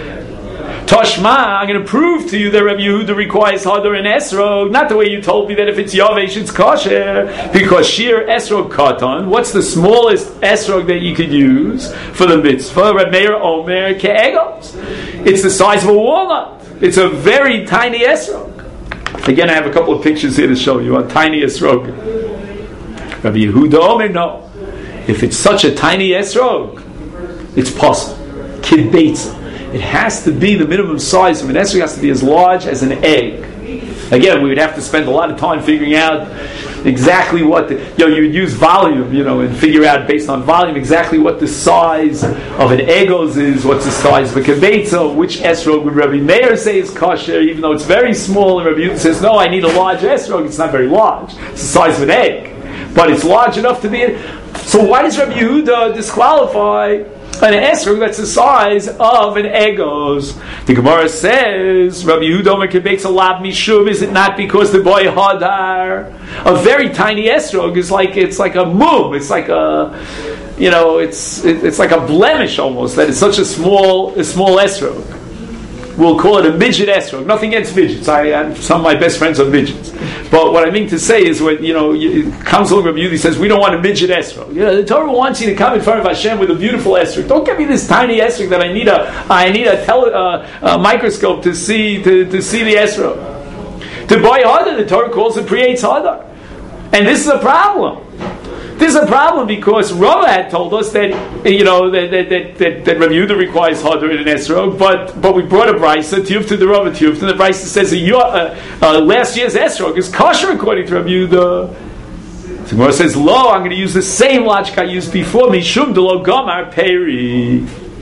Toshma, I'm going to prove to you that Rabbi Yehuda requires hadar and esrog, not the way you told me that if it's yavesh it's kosher, because sheer esrog katan. What's the smallest esrog that you could use for the mitzvah? Reb Meir Omer ke'egos. It's the size of a walnut. It's a very tiny esrog. Again, I have a couple of pictures here to show you a tiny esrog. Rabbi Yehuda Omer, no. If it's such a tiny esrog, it's possible. Kibetza. It has to be the minimum size of an esrog, has to be as large as an egg. Again, we would have to spend a lot of time figuring out exactly what the, you know, you would use volume, you know, and figure out based on volume exactly what the size of an egos is, what's the size of a kibetza, which esrog would Rabbi Meir say is kosher, even though it's very small, and Rabbi Yehuda says, no, I need a large esrog. It's not very large. It's the size of an egg. But it's large enough to be a, so why does Rabbi Yehuda disqualify an esrog that's the size of an egos? The Gemara says, Rabbi Yehuda Omer kebeitza lab mishum. Is it not because the boy hadar? A very tiny esrog is like it's like a mum. It's like a, you know, it's it, it's like a blemish almost that it's such a small a small esrog. we'll call it a midget esrog. Nothing against midgets. I, I some of my best friends are midgets. But what I mean to say is, when you know, you, Council Rabbi Yehudi says we don't want a midget esrog. You know, the Torah wants you to come in front of Hashem with a beautiful esrog. Don't give me this tiny esrog that I need a I need a, tele, uh, a microscope to see to, to see the esrog. To buy hadar, the Torah calls it creates hadar, and this is a problem. This is a problem because Rava had told us that you know that that that, that, that Rabbi Yehuda requires hadar in an esrog, but but we brought a brisa tiyuf to the Rava tiyuf, and the brisa says that your, uh, uh, last year's esrog is kosher according to Rabbi Yehuda. The Gemara says, "Lo, I'm going to use the same logic I used before. Mishum de lo gamar peri."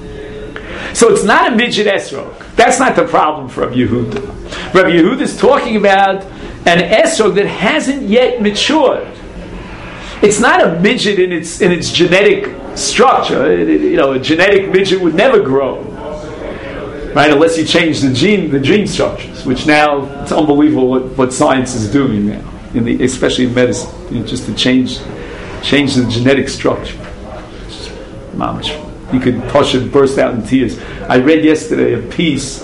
So it's not a midget esrog. That's not the problem for Rabbi Yehuda. Rabbi Yehuda is talking about an esrog that hasn't yet matured. It's not a midget in its in its genetic structure. It, it, you know, a genetic midget would never grow, right? Unless you change the gene the gene structures, which now it's unbelievable what, what science is doing now, in the especially in medicine, you know, just to change change the genetic structure. It's just, mamish. You could push it, burst out in tears. I read yesterday a piece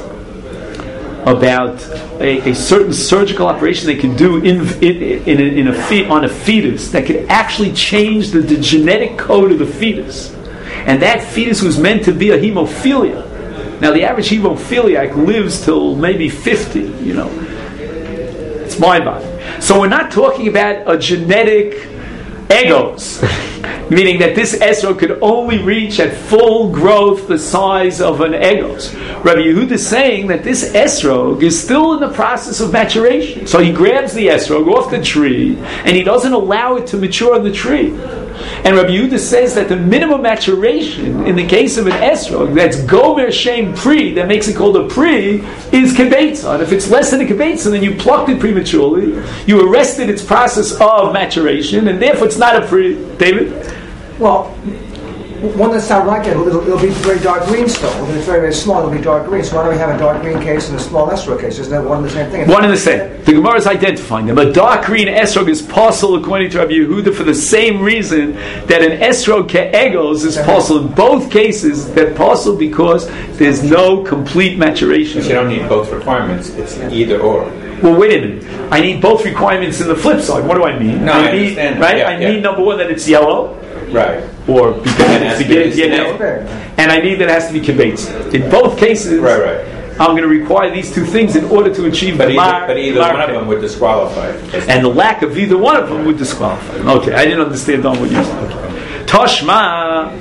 about a, a certain surgical operation they can do in in, in, a, in a fe- on a fetus that could actually change the, the genetic code of the fetus, and that fetus was meant to be a hemophilia. Now the average hemophiliac lives till maybe fifty. You know, it's my body. So we're not talking about a genetic egos, meaning that this esrog could only reach at full growth the size of an egos. Rabbi Yehuda is saying that this esrog is still in the process of maturation. So he grabs the esrog off the tree and he doesn't allow it to mature on the tree. And Rabbi Yehuda says that the minimum maturation in the case of an esrog that's gomer shem pri, that makes it called a pri, is kibetza. And if it's less than a kibetza, then you plucked it prematurely, you arrested its process of maturation, and therefore it's not a pri. David? Well, one that's not like it, it'll, it'll be very dark green still. When it's very, very small, it'll be dark green. So why don't we have a dark green case and a small esrog case? Isn't that one and the same thing? One and the same. The Gemara is identifying them. A dark green esrog is possible according to Rabbi Yehuda for the same reason that an esrog ke'egos is possible. In both cases, they're possible because there's no complete maturation. But you don't need both requirements. It's either or. Well, wait a minute. I need both requirements in the flip side. What do I mean? No, I, I need, understand. Right? Yeah, I yeah. need number one that it's yellow. Right. Or beginning to get yellow. Fair. And I need that it has to be kibbutz. In both cases, Right, right. I'm going to require these two things in order to achieve But the either, mar. but either mar one of peh. them would disqualify. And the lack of either one of them would disqualify them. Okay, I didn't understand on what you said. Okay. Toshma.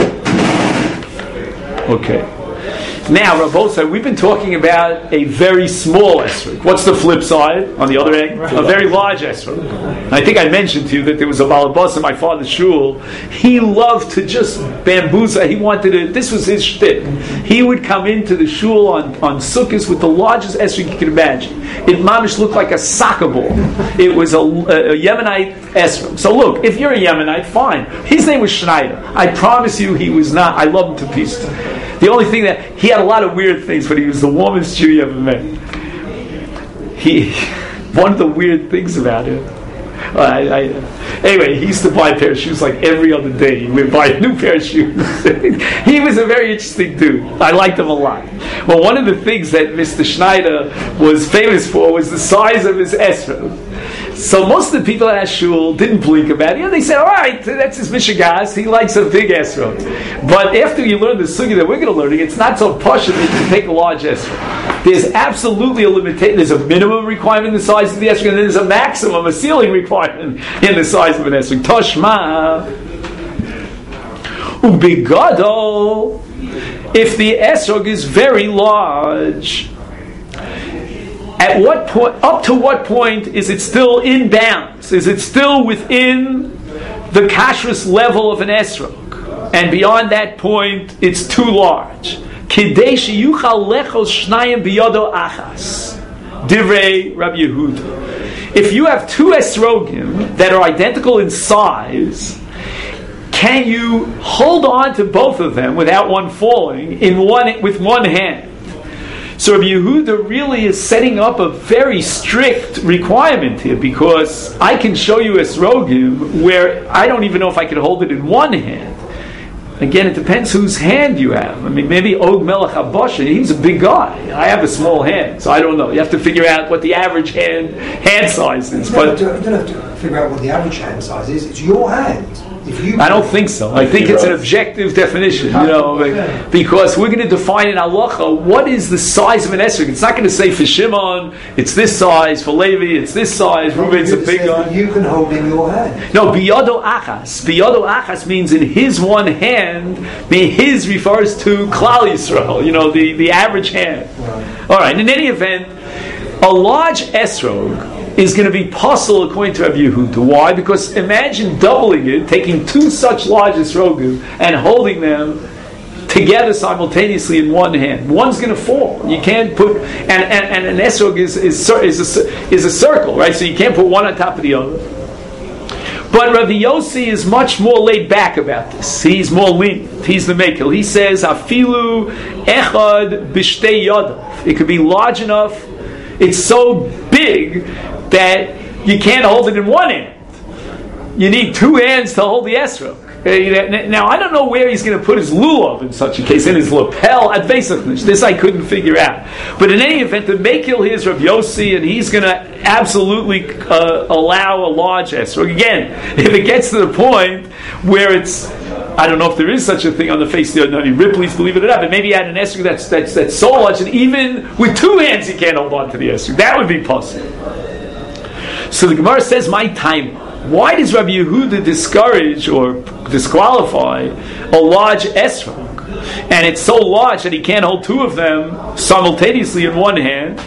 Okay. Now, Rabbosai, we've been talking about a very small esrog. What's the flip side on the other end? A very large esrog. I think I mentioned to you that there was a balabas in my father's shul. He loved to just bamboozle. He wanted to, this was his shtick. He would come into the shul on, on Sukkot with the largest esrog you could imagine. It mamish looked like a soccer ball. It was a, a, a Yemenite esrog. So look, if you're a Yemenite, fine. His name was Schneider. I promise you he was not. I love him to pieces. The only thing that, he had a lot of weird things, but he was the warmest Jew you ever met. He, one of the weird things about him, I, I, anyway, he used to buy a pair of shoes like every other day. He would buy a new pair of shoes. He was a very interesting dude. I liked him a lot. Well, one of the things that Mister Schneider was famous for was the size of his esrog. So most of the people at shul didn't blink about it. You know, they said, all right, that's his mishigas. He likes a big esrog. But after you learn the sugi that we're going to learn, it's not so posh that you can take a large esrog. There's absolutely a limitation. There's a minimum requirement in the size of the esrog, and there's a maximum, a ceiling requirement in the size of an esrog. Toshma. Ubigado. If the esrog is very large, at what point, up to what point is it still in bounds? Is it still within the kashrus level of an esrog? And beyond that point, it's too large. Kidei sheyuchal lechos shnayim biyado achas. Divrei Rabbi Yehuda. If you have two esrogim that are identical in size, can you hold on to both of them without one falling in one with one hand? So Rabbi Yehuda really is setting up a very strict requirement here, because I can show you esrogim where I don't even know if I can hold it in one hand. Again, it depends whose hand you have. I mean, maybe Og Melech HaBashan, he's a big guy. I have a small hand, so I don't know. You have to figure out what the average hand hand size is. You But don't, have to, you don't have to figure out what the average hand size is. It's your hand. If you I don't think so. I think it's an objective definition, you know, because we're going to define in halacha what is the size of an esrog. It's not going to say for Shimon it's this size, for Levi it's this size, Reuben's a big guy. You can hold in your hand. No, biyado achas. Biyado achas means in his one hand. Mean his refers to Klal Yisrael, you know, the, the average hand. Right. All right. In any event, a large esrog is going to be possible according to Rabbi Yehuda. Why? Because imagine doubling it, taking two such large esrogim and holding them together simultaneously in one hand. One's going to fall. You can't put and, and, and an esrog is is is a, is a circle, right? So you can't put one on top of the other. But Rabbi Yossi is much more laid back about this. He's more lenient. He's the makel. He says, "Afilu echad b'shtei yadav." It could be large enough. It's so big that you can't hold it in one hand. You need two hands to hold the esrog. Now, I don't know where he's going to put his lulav in such a case, in his lapel, at Vesachnish. This I couldn't figure out. But in any event, the Mekil here is Rav Yossi, and he's going to absolutely uh, allow a large esrog. Again, if it gets to the point where it's, I don't know if there is such a thing on the face of the earth, any Ripley's, believe it or not, but maybe you had an esrog that's, that's, that's so large that even with two hands you can't hold on to the esrog. That would be possible. So the Gemara says, my time. Why does Rabbi Yehuda discourage or disqualify a large esrog? And it's so large that he can't hold two of them simultaneously in one hand.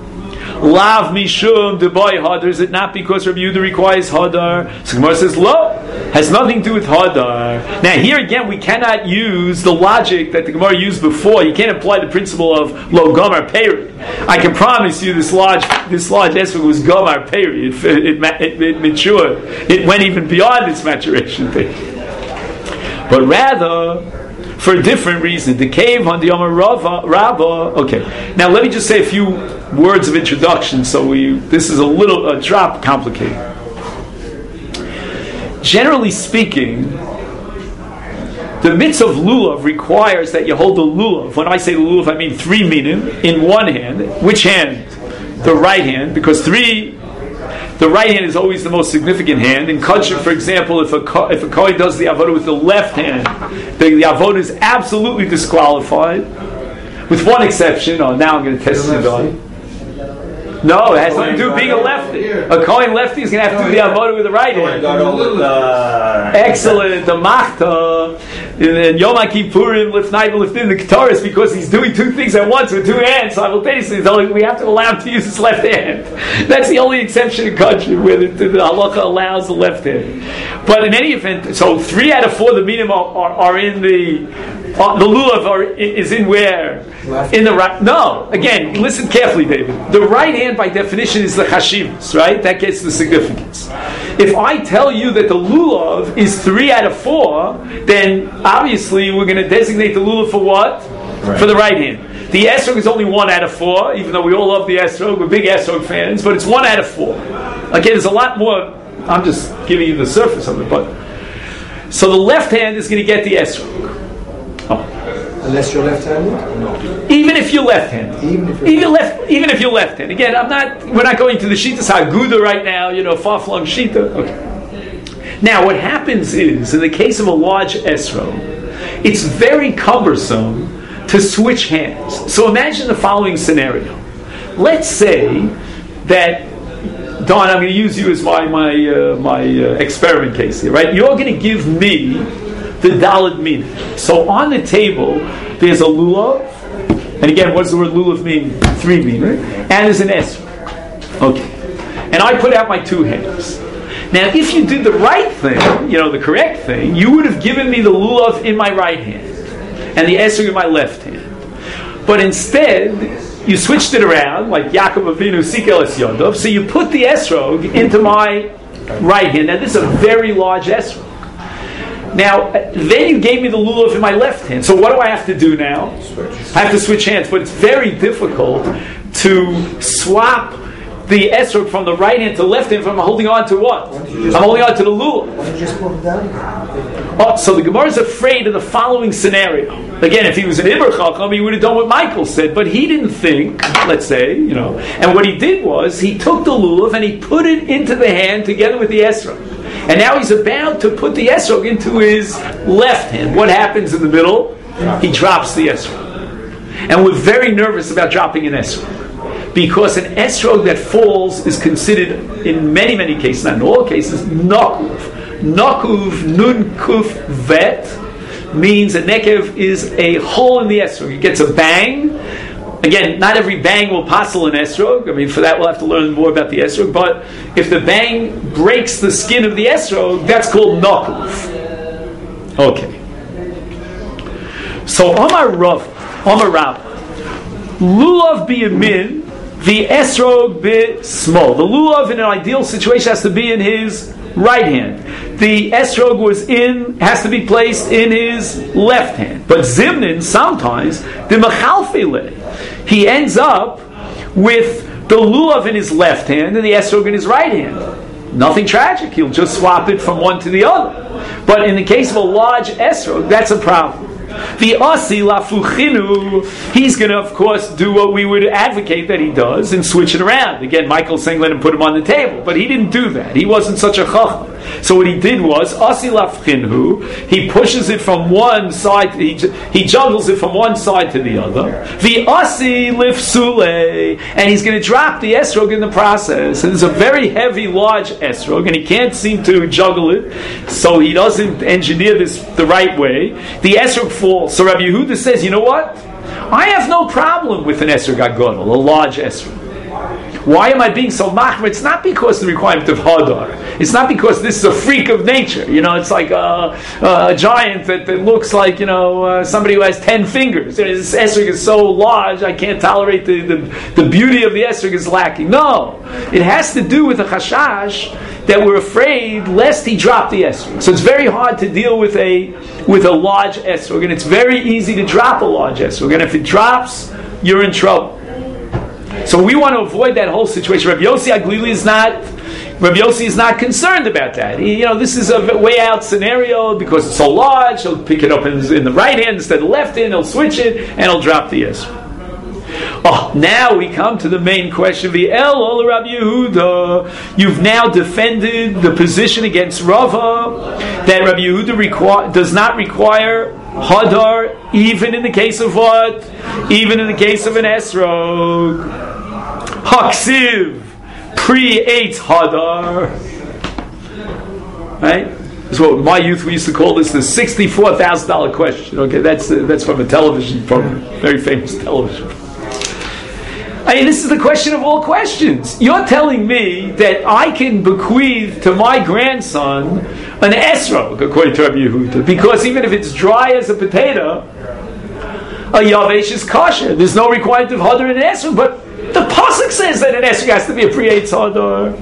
Lav mishum debay hadar. Is it not because Rabbi Yehuda requires hadar? So Gemara says, lo, has nothing to do with hadar. Now here again, we cannot use the logic that the Gemara used before. You can't apply the principle of lo gamar peri. I can promise you, this large, this large esrog was gamar peri. It, it, it, it matured. It went even beyond its maturation thing. But rather, for a different reason, the cave on the Yom Rabbah. Okay, now let me just say a few words of introduction. So we, this is a little a drop complicated. Generally speaking, the mitzvah of lulav requires that you hold the lulav. When I say lulav, I mean three minim in one hand. Which hand? The right hand, because three. The right hand is always the most significant hand. In Kosher, for example, if a if a kohen does the avodah with the left hand, the, the avodah is absolutely disqualified, with one exception. Oh, now I'm going to test it on. No, it has nothing to do with being a lefty. A kohen lefty is going to have to do the avodah with the right hand. Excellent. The machta in Yom Kippurim lifnai v'lifnim the Ketaris, because he's doing two things at once with two hands simultaneously. We have to allow him to use his left hand. That's the only exception in country where the, the, the halacha allows the left hand. But in any event, so three out of four the minim are, are, are in the uh, the lulav are, is in where left. In the right. No, again, listen carefully, David. The right hand by definition is the chashivas, right? That gets the significance. If I tell you that the lulav is three out of four, then obviously we're going to designate the lulav for what? Right. For the right hand. The esrog is only one out of four, even though we all love the esrog. We're big esrog fans, but it's one out of four. Again, there's a lot more. I'm just giving you the surface of it, but so the left hand is going to get the esrog. Oh. Unless you're left-handed? No. Even if you're left-handed. Even if you're even left, even if you're left-handed. Again, I'm not. We're not going to the Shitas Haguda right now. You know, far-flung Shita. Okay. Now, what happens is, in the case of a large esrog, it's very cumbersome to switch hands. So imagine the following scenario. Let's say that, Don, I'm going to use you as my my uh, my uh, experiment case here, right? You're going to give me the daled min. So on the table, there's a lulav, and again, what does the word lulav mean? Three min, right? And there's an esrog. Okay. And I put out my two hands. Now, if you did the right thing, you know, the correct thing, you would have given me the lulav in my right hand and the esrog in my left hand. But instead, you switched it around, like Yaakov Avinu Sikel Es Yodov, so you put the esrog into my right hand. Now, this is a very large esrog. Now, then you gave me the lulav in my left hand. So what do I have to do now? I have to switch hands, but it's very difficult to swap the esrog from the right hand to the left hand from holding on to what? I'm holding on to the lulav. Why don't you just put it down? Oh, so the Gemara is afraid of the following scenario. Again, if he was an Iber Chacham, he would have done what Michael said, but he didn't think, let's say, you know, and what he did was, he took the lulav and he put it into the hand together with the esrog. And now he's about to put the esrog into his left hand. What happens in the middle? He drops the esrog. And we're very nervous about dropping an esrog, because an esrog that falls is considered, in many, many cases, not in all cases, nakuv. Nakuv nun kuf vet means a nekev is a hole in the esrog. It gets a bang. Again, not every bang will passel an esrog. I mean, for that we'll have to learn more about the esrog. But if the bang breaks the skin of the esrog, that's called nakuv. Okay. So Omar Rav, Omar Rav, lulav biyamin, the esrog bi small. The lulav in an ideal situation has to be in his right hand. The esrog was in, has to be placed in his left hand. But Zimnin, sometimes, the Mechalfele, he ends up with the lulav in his left hand and the esrog in his right hand. Nothing tragic, he'll just swap it from one to the other. But in the case of a large esrog, that's a problem. The Asi Lafuchinu, he's going to, of course, do what we would advocate that he does and switch it around. Again, Michael's saying let him put him on the table, but he didn't do that. He wasn't such a chacham. So what he did was, Asi Lafuchinu, he pushes it from one side, he, he juggles it from one side to the other. The Asi Lifsule, and he's going to drop the esrog in the process. And it's a very heavy, large esrog, and he can't seem to juggle it, so he doesn't engineer this the right way. The esrog falls. So Rabbi Yehuda says, you know what? I have no problem with an esrog agadol, a large esrog. Why am I being so machmer? It's not because of the requirement of hadar. It's not because this is a freak of nature. You know, it's like a, a giant that, that looks like, you know, uh, somebody who has ten fingers. This esrog is so large, I can't tolerate the, the, the beauty of the esrog is lacking. No. It has to do with a chashash that we're afraid lest he drop the esrog. So it's very hard to deal with a with a large esrog, and it's very easy to drop a large esrog. And if it drops, you're in trouble. So we want to avoid that whole situation. Rabbi Yossi Aglili is not, Rabbi Yossi is not concerned about that. He, you know, this is a way out scenario because it's so large. He'll pick it up in, in the right hand instead of the left hand. He'll switch it and he'll drop the esrog. Oh, now we come to the main question. The El Ol Rabbi Yehuda. You've now defended the position against Rava that Rabbi Yehuda requ- does not require hadar, even in the case of what? Even in the case of an esrog. Haksiv pre-eight hadar. Right? That's what in my youth we used to call this the sixty-four thousand dollar question. Okay, that's uh, that's from a television program, very famous television. I mean, this is the question of all questions. You're telling me that I can bequeath to my grandson an esrog, according to Rabbi Yehuda, because even if it's dry as a potato, a yavesh is kosher. There's no requirement of hadar in an esrog, but the pasuk says that an esrog has to be a pre-eitz hadar.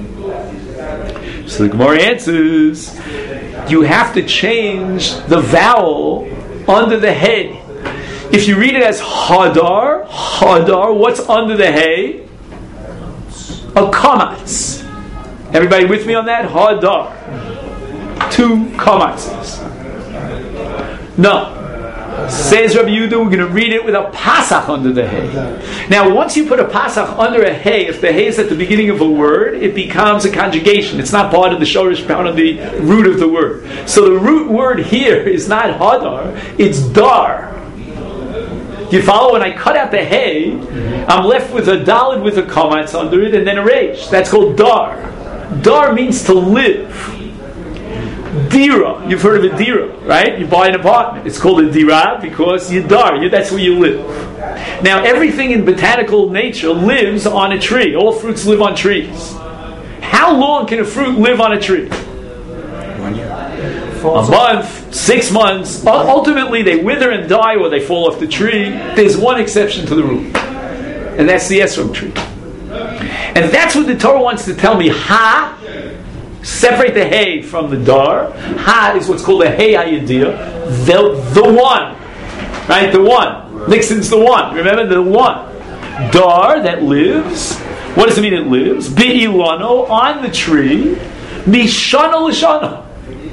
So the Gemara answers, you have to change the vowel under the hay. If you read it as hadar, hadar, what's under the hay? A kamatz. Everybody with me on that? Hadar. Two kamatzes. No. Says Rabbi Yehuda, we're going to read it with a pasach under the hay. Now, once you put a pasach under a hay, if the hay is at the beginning of a word, it becomes a conjugation. It's not part of the shorish, part of the root of the word. So the root word here is not hadar, it's dar. You follow? When I cut out the hay, I'm left with a dalid with a kamatz under it and then a resh. That's called dar. Dar means to live. Dira, you've heard of a dira, right? You buy an apartment. It's called a dira because you dar, you, that's where you live. Now, everything in botanical nature lives on a tree. All fruits live on trees. How long can a fruit live on a tree? One year. Falls a month, six months. Ultimately, they wither and die or they fall off the tree. There's one exception to the rule, and that's the esrog tree. And that's what the Torah wants to tell me. Ha, separate the hay from the dar. Ha is what's called a hay hayidiyah, the the one, right? The one. Nixon's the one. Remember the one. Dar that lives. What does it mean? It lives. Bi'ilano on the tree. Mishana l'shana.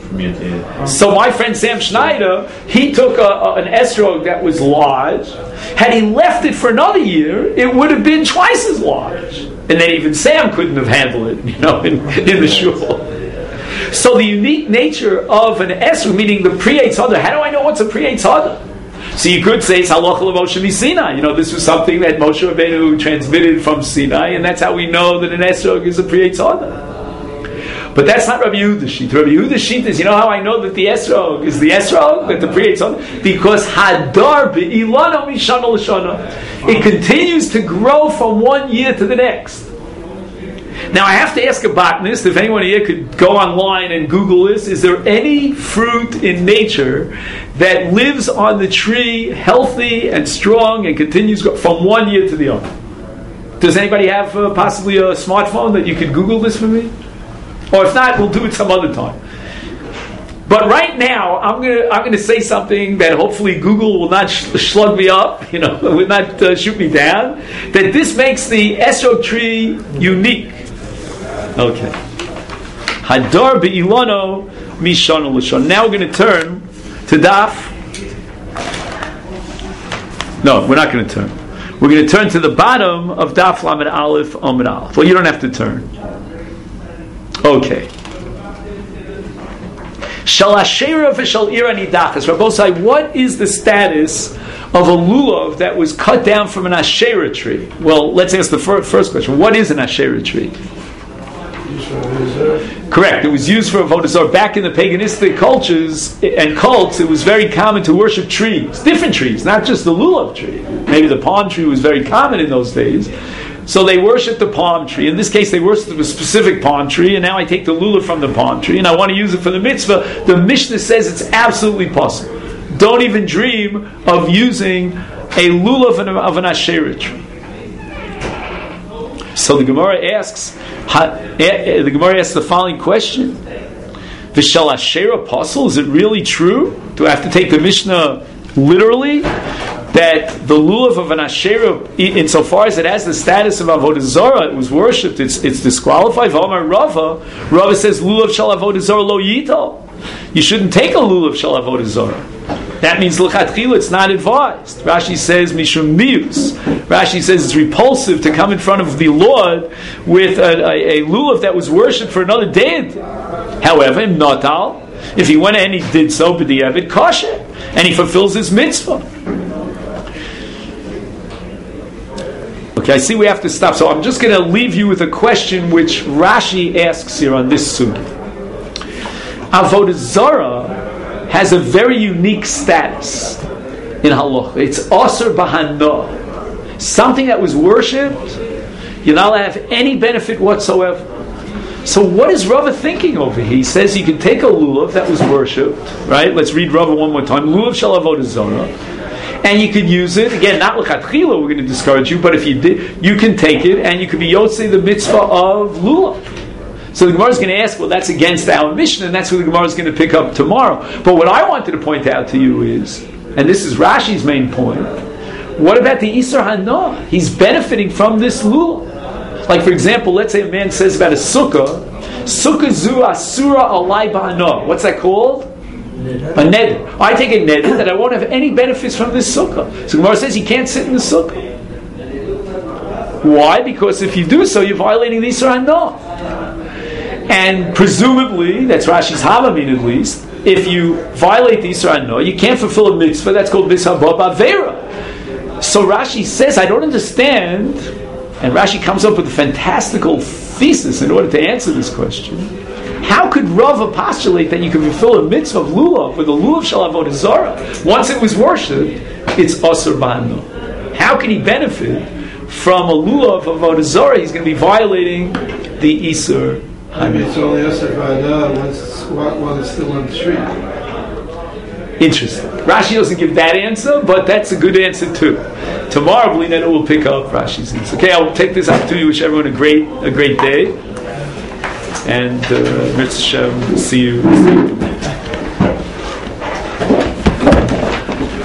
mutated. So my friend Sam Schneider, he took a, a, an esrog that was large. Had he left it for another year, it would have been twice as large. And then even Sam couldn't have handled it, you know, in, in the shul. So the unique nature of an esrog, meaning the pre-Eitz Hadar, how do I know what's a pre-Eitz Hadar? So you could say it's halacha l'Moshe miSinai. You know, this was something that Moshe Rabbeinu transmitted from Sinai, and that's how we know that an esrog is a pre-Eitz Hadar. But that's not Rabbi Yehuda's sheet. Rabbi Yehuda's sheet is, you know how I know that the esrog is the esrog, that the pre-Eitz Hadar? Because hadar be'ilano mishana l'shana. It continues to grow from one year to the next. Now I have to ask a botanist, if anyone here could go online and Google this, is there any fruit in nature that lives on the tree healthy and strong and continues grow from one year to the other? Does anybody have uh, possibly a smartphone that you could Google this for me? Or if not, we'll do it some other time. But right now, I'm gonna I'm gonna say something that hopefully Google will not sh- slug me up, you know, will not uh, shoot me down. That this makes the esrog tree unique. Okay. Hadar be'ilano mishana l'shana. Now we're going to turn to Daf. No, we're not going to turn. We're going to turn to the bottom of Daf Lamed Aleph Amud Aleph. Well, you don't have to turn. Okay. Shal Ashera v'shal ira nidachas. Rabbosai, what is the status of a lulav that was cut down from an Ashera tree? Well, let's ask the fir- first question. What is an Ashera tree? Correct. It was used for avodah zarah. Back in the paganistic cultures and cults, it was very common to worship trees, different trees, not just the lulav tree. Maybe the palm tree was very common in those days. So they worshipped the palm tree. In this case, they worshipped a specific palm tree, and now I take the lulav from the palm tree, and I want to use it for the mitzvah. The Mishnah says it's absolutely possible. Don't even dream of using a lulav of an Asherah tree. So the Gemara asks, the Gemara asks the following question: V'shal Asherah apostle, is it really true? Do I have to take the Mishnah literally? That the lulav of an Asherah, insofar as it has the status of avodah zarah, it was worshipped, it's it's disqualified. V'amar Rava, Rava says lulav shel avodah zarah lo yital. You shouldn't take a lulav shel avodah zarah. That means l'chatchila, it's not advised. Rashi says mishum mius. Rashi says it's repulsive to come in front of the Lord with a, a, a lulav that was worshipped for another deity. However, im notal, if he went and he did so, b'di'evid kosher, and he fulfills his mitzvah. Okay, I see we have to stop. So I'm just going to leave you with a question which Rashi asks here on this sugi. Avodah zarah has a very unique status in halacha. It's aser b'hana, something that was worshipped. You're not allowed to have any benefit whatsoever. So what is Rava thinking over here? He says you can take a lulav that was worshipped, right? Let's read Rava one more time. Lulav shel avodah zarah. And you could use it, again, not l'chatchila, we're going to discourage you, but if you did, you can take it, and you could be yotzei the mitzvah of lulav. So the Gemara is going to ask, well, that's against our Mishnah, and that's what the Gemara is going to pick up tomorrow. But what I wanted to point out to you is, and this is Rashi's main point, what about the Isur Hana? He's benefiting from this lulav. Like, for example, let's say a man says about a sukkah, sukkah zu asura alai ba'ana. What's that called? A neder. I take a neder that I won't have any benefits from this sukkah. So Gemara says he can't sit in the sukkah. Why? Because if you do so, you're violating the Isur Hana. And presumably, that's Rashi's Hamamin at least, if you violate the Isur Hana, you can't fulfill a mitzvah, that's called Bishabah Bavera. So Rashi says, I don't understand, and Rashi comes up with a fantastical thesis in order to answer this question. How could Rava postulate that you can fulfill a mitzvah of lulav with a lulav shel avodah zarah? Once it was worshipped, it's aser b'hana. How can he benefit from a lulav of avodah zarah? He's going to be violating the Isur Hana. Maybe it's only aser b'hana once while it's still on the tree. Interesting. Rashi doesn't give that answer, but that's a good answer too. Tomorrow, Blinetta will pick up Rashi's answer. Okay, I'll take this opportunity to wish everyone a great, a great day. And uh, Mitzvah Hashem, see you. See you.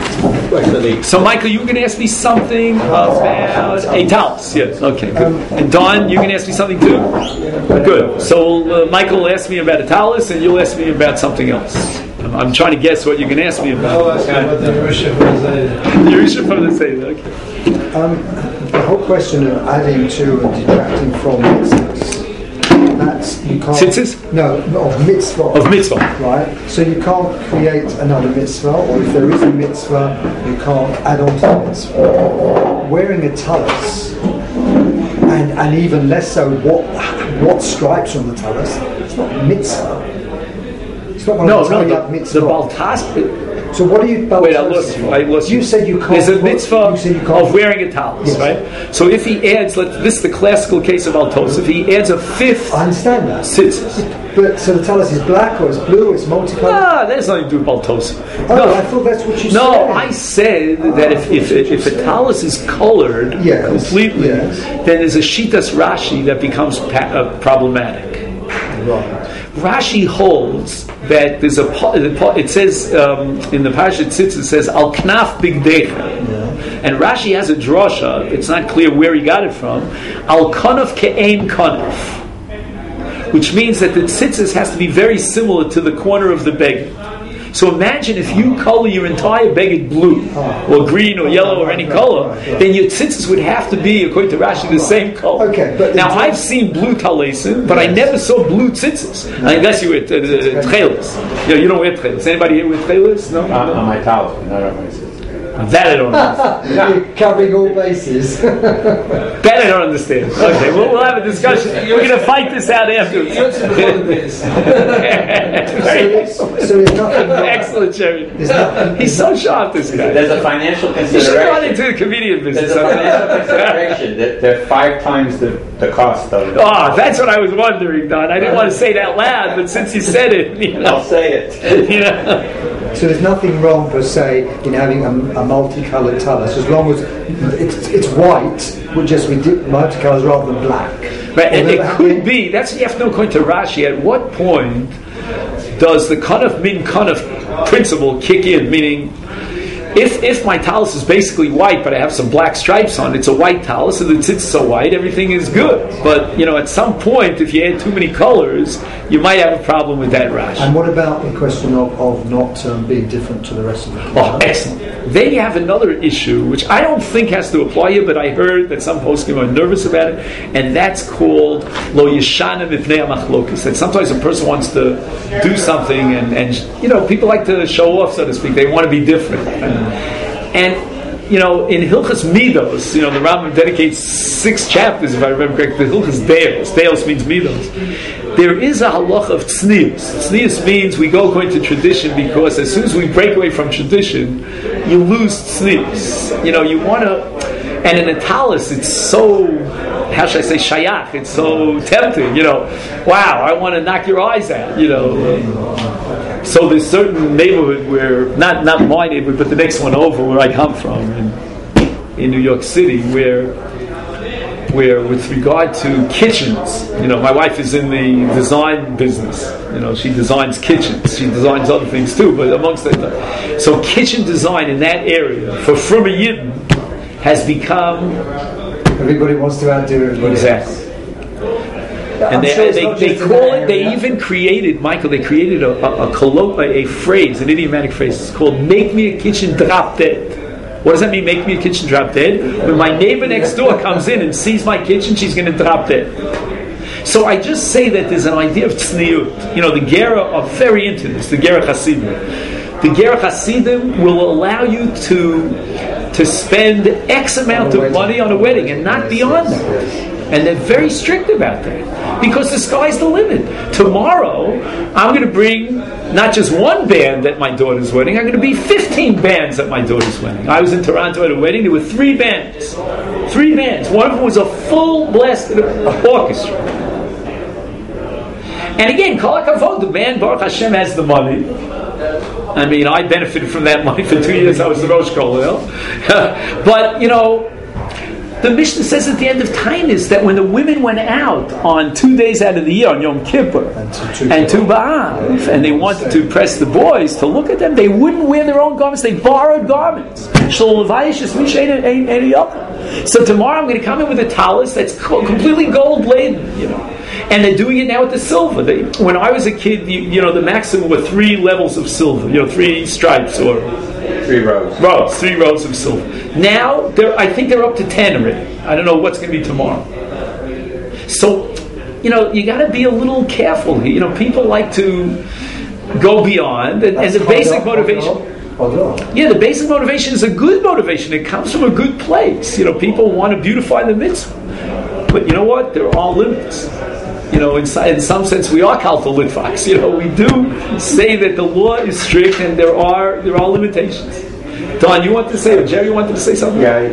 So, Michael, you can ask me something about a talus. Yes, okay, good. And Don, you can ask me something too? Good. So, uh, Michael will ask me about a talus, and you'll ask me about something else. I'm, I'm trying to guess what you can ask me about. I'll ask you about the Yerusha from the Zayda. The Yerusha from the Zayda, okay. Um, the whole question of adding to and detracting from mitzvahs, that's, you can't... Tzitzis? No, of mitzvah. Of mitzvah. Right? So you can't create another mitzvah, or if there is a mitzvah, you can't add on to the mitzvah. Wearing a talus, and, and even less so, what what stripes on the talus, it's not mitzvah. It's not one No, of the no, Torah the, mitzvah. the Baltas... So what do you... Wait, I lost you. I lost you. You said you can't... There's a mitzvah you said you can't, of wearing a talus, yes. right? So if he adds, let, this is the classical case of Altos, if he adds a fifth I understand that. tzitzis. But so the talus is black or it's blue or it's multicolored? Ah, that's nothing to do with Baltos. Oh, No, I thought that's what you no, said. I said that if if, if a talus is colored Yes, completely, yes. then there's a Shitas Rashi that becomes pa- uh, problematic. Right. Rashi holds that there's a po- it says um, in the Parashat Tzitzis, it says al knaf bigdecha, and Rashi has a drasha. It's not clear where he got it from. Al kanaf ke'ein kanaf, which means that the tzitzis has to be very similar to the corner of the beged. So imagine if you color your entire beged blue, or green, or yellow, or any color, then your tzitzis would have to be, according to Rashi, the same color. Okay, but now I've seen blue talesim, but I never saw blue tzitzis. Unless you wear uh, tchelis. You know, you don't wear tchelis. Anybody here wear tchelis? No. On, on my towel, not on my sister. That I don't understand. You're covering all bases. That I don't understand. Okay, we'll, we'll have a discussion. We're going to fight this out afterwards. Very so, so there's nothing wrong. excellent, Jerry. There's nothing, He's so sharp, this guy. There's a financial You should run consideration. into the comedian There's business. a financial consideration that they're five times the, the cost of it. Oh, that's what I was wondering, Don. I didn't want to say it out loud, but since you said it, you I'll know. say it. You know. so there's nothing wrong per se in having a, a multicolored talus as long as it's, it's white, would just be di- multicolours rather than black. Right, and Although it could be, that's what you have to know according to Rashi, at what point does the kanaf min kanaf principle kick in? Meaning, if if my talus is basically white, but I have some black stripes on, it's a white talus, and the tzitzis are white, everything is good. But, you know, at some point, if you add too many colors, you might have a problem with that Rashi. And what about the question of, of not um, being different to the rest of the Oh, excellent. Then you have another issue, which I don't think has to apply here, but I heard that some poskim are nervous about it, and that's called lo yeshana mipnei hamachlokus. That sometimes a person wants to do something, and, and you know, people like to show off, so to speak. They want to be different. And, and you know, in Hilchas Midos, you know, the Rambam dedicates six chapters, if I remember correctly, to Hilchas Deos. Deos means Midos. There is a halach of tznius. Tznius means we go according to tradition, because as soon as we break away from tradition, you lose tznius. You know, you want to, and in a talus, it's so, how should I say, shayach, it's so tempting, you know, wow, I want to knock your eyes out, you know. So there's certain neighborhood where, not not my neighborhood, but the next one over where I come from, in, in New York City, where where with regard to kitchens, you know, my wife is in the design business. You know, she designs kitchens. She designs other things too, but amongst the, so kitchen design in that area for Fruma Yidden has become Everybody wants to outdo everybody exactly. else. And I'm they, sure it's they, not they just in call that it, they area. even created, Michael, they created a, a, a, collo- a, a phrase, an idiomatic phrase. It's called, make me a kitchen drop dead. What does that mean, make me a kitchen drop dead? When my neighbor next door comes in and sees my kitchen, she's going to drop dead. So I just say that there's an idea of tzniut. You know, the Gera are very into this, the Gera Hasidim. The Gera Hasidim will allow you to, to spend X amount of money on a wedding and not beyond that. And they're very strict about that, because the sky's the limit. Tomorrow, I'm going to bring not just one band at my daughter's wedding, I'm going to be fifteen bands at my daughter's wedding. I was in Toronto at a wedding, there were three bands. Three bands. One of them was a full blasted orchestra. And again, Kol HaKavod, the band, Baruch Hashem, has the money. I mean, I benefited from that money for two years. I was the Rosh Kollel. But, you know, The Mishnah says at the end of Tainis that when the women went out on two days out of the year, on Yom Kippur and Tu B'Av, and they wanted to impress the boys to look at them, they wouldn't wear their own garments, they borrowed garments. So tomorrow I'm going to come in with a talus that's completely gold laden, you know. And they're doing it now with the silver. They, when I was a kid, you, you know, the maximum were three levels of silver, you know, three stripes or Three rows. rows, three rows of silver. Now, they're, I think they're up to ten already. I don't know what's going to be tomorrow. So, you know, you got to be a little careful. You know, people like to go beyond, and, and the basic motivation. Yeah, the basic motivation is a good motivation. It comes from a good place. You know, people want to beautify the mitzvah. But you know what? There are limits. You know, in, in some sense, we are kalta litvax. You know, we do say that the law is strict, and there are there are limitations. Don, you want to say, or Jerry wanted to say something? Yeah.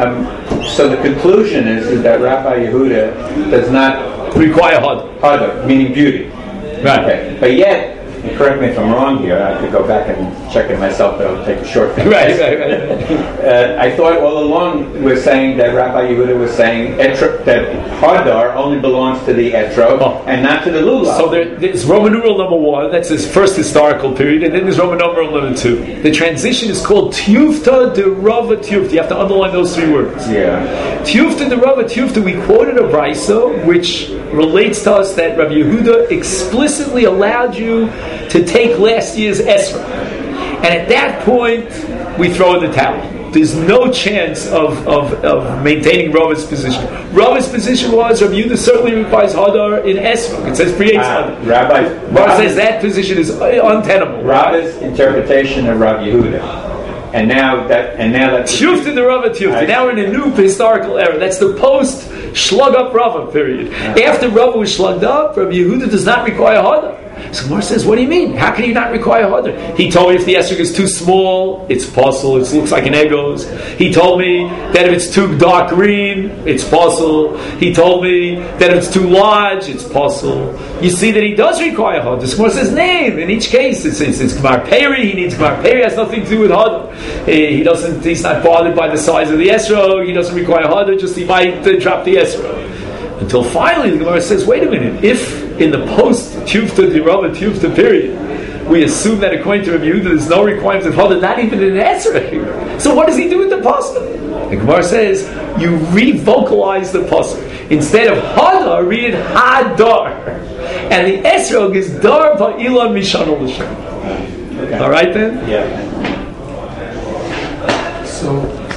Um, so the conclusion is, is that Rabbi Yehuda does not require hod, hod, meaning beauty. Right. Okay. But yet, and correct me if I'm wrong here, I could go back and check it myself, but it'll take a short thing. Right, right, right. uh, I thought all along we're saying that Rabbi Yehuda was saying etro, that Hadar only belongs to the Etro oh. and not to the Lulav. So there, there's Roman numeral number one, that's his first historical period, and then there's Roman numeral number two. The transition is called Tiyufta de Rava Tiyufta. You have to underline those three words. Yeah. Tiyufta de Rava Tiyufta, we quoted a brisa which relates to us that Rabbi Yehuda explicitly allowed you to take last year's Esra. And at that point, we throw in the towel. There's no chance of, of, of maintaining Rava's position. Rava's position was, Rabbi Yehuda certainly requires Hadar in Esra. It says creates ah, Hadar. Rabbi Rava says that position is untenable. Rava's interpretation of Rabbi Yehuda. And now that, and now that Tiyufta the Rava Tiyufta. Now we're in a new historical era. That's the post Shlug up Rava period. Uh-huh. After Rava was slugged up, Rabbi Yehuda does not require Hadar. So Gemara says, what do you mean? How can you not require Hadar? He told me if the esrog is too small, it's possible. It looks like an egos. He told me that if it's too dark green, it's possible. He told me that if it's too large, it's possible. You see that he does require Hadar. The Gemara says name. In each case, it's, it's, it's Gemar Peri. He needs Gemar Peri. It has nothing to do with Hadar. He doesn't. He's not bothered by the size of the esrog. He doesn't require Hadar. Just he might uh, drop the esrog. Until finally the Gemara says, wait a minute, if in the post Tiyufta the Rava Tiyufta period we assume that according to Rabbi Yehuda there's no requirements of Hadar, not even in an Esrog, so what does he do with the pasuk? The Gemara says you re-vocalize the pasuk. Instead of Hadar, read Hadar, and the Esrog is Dar Ba'ilon Mishana L'Shem. All right then? Yeah. So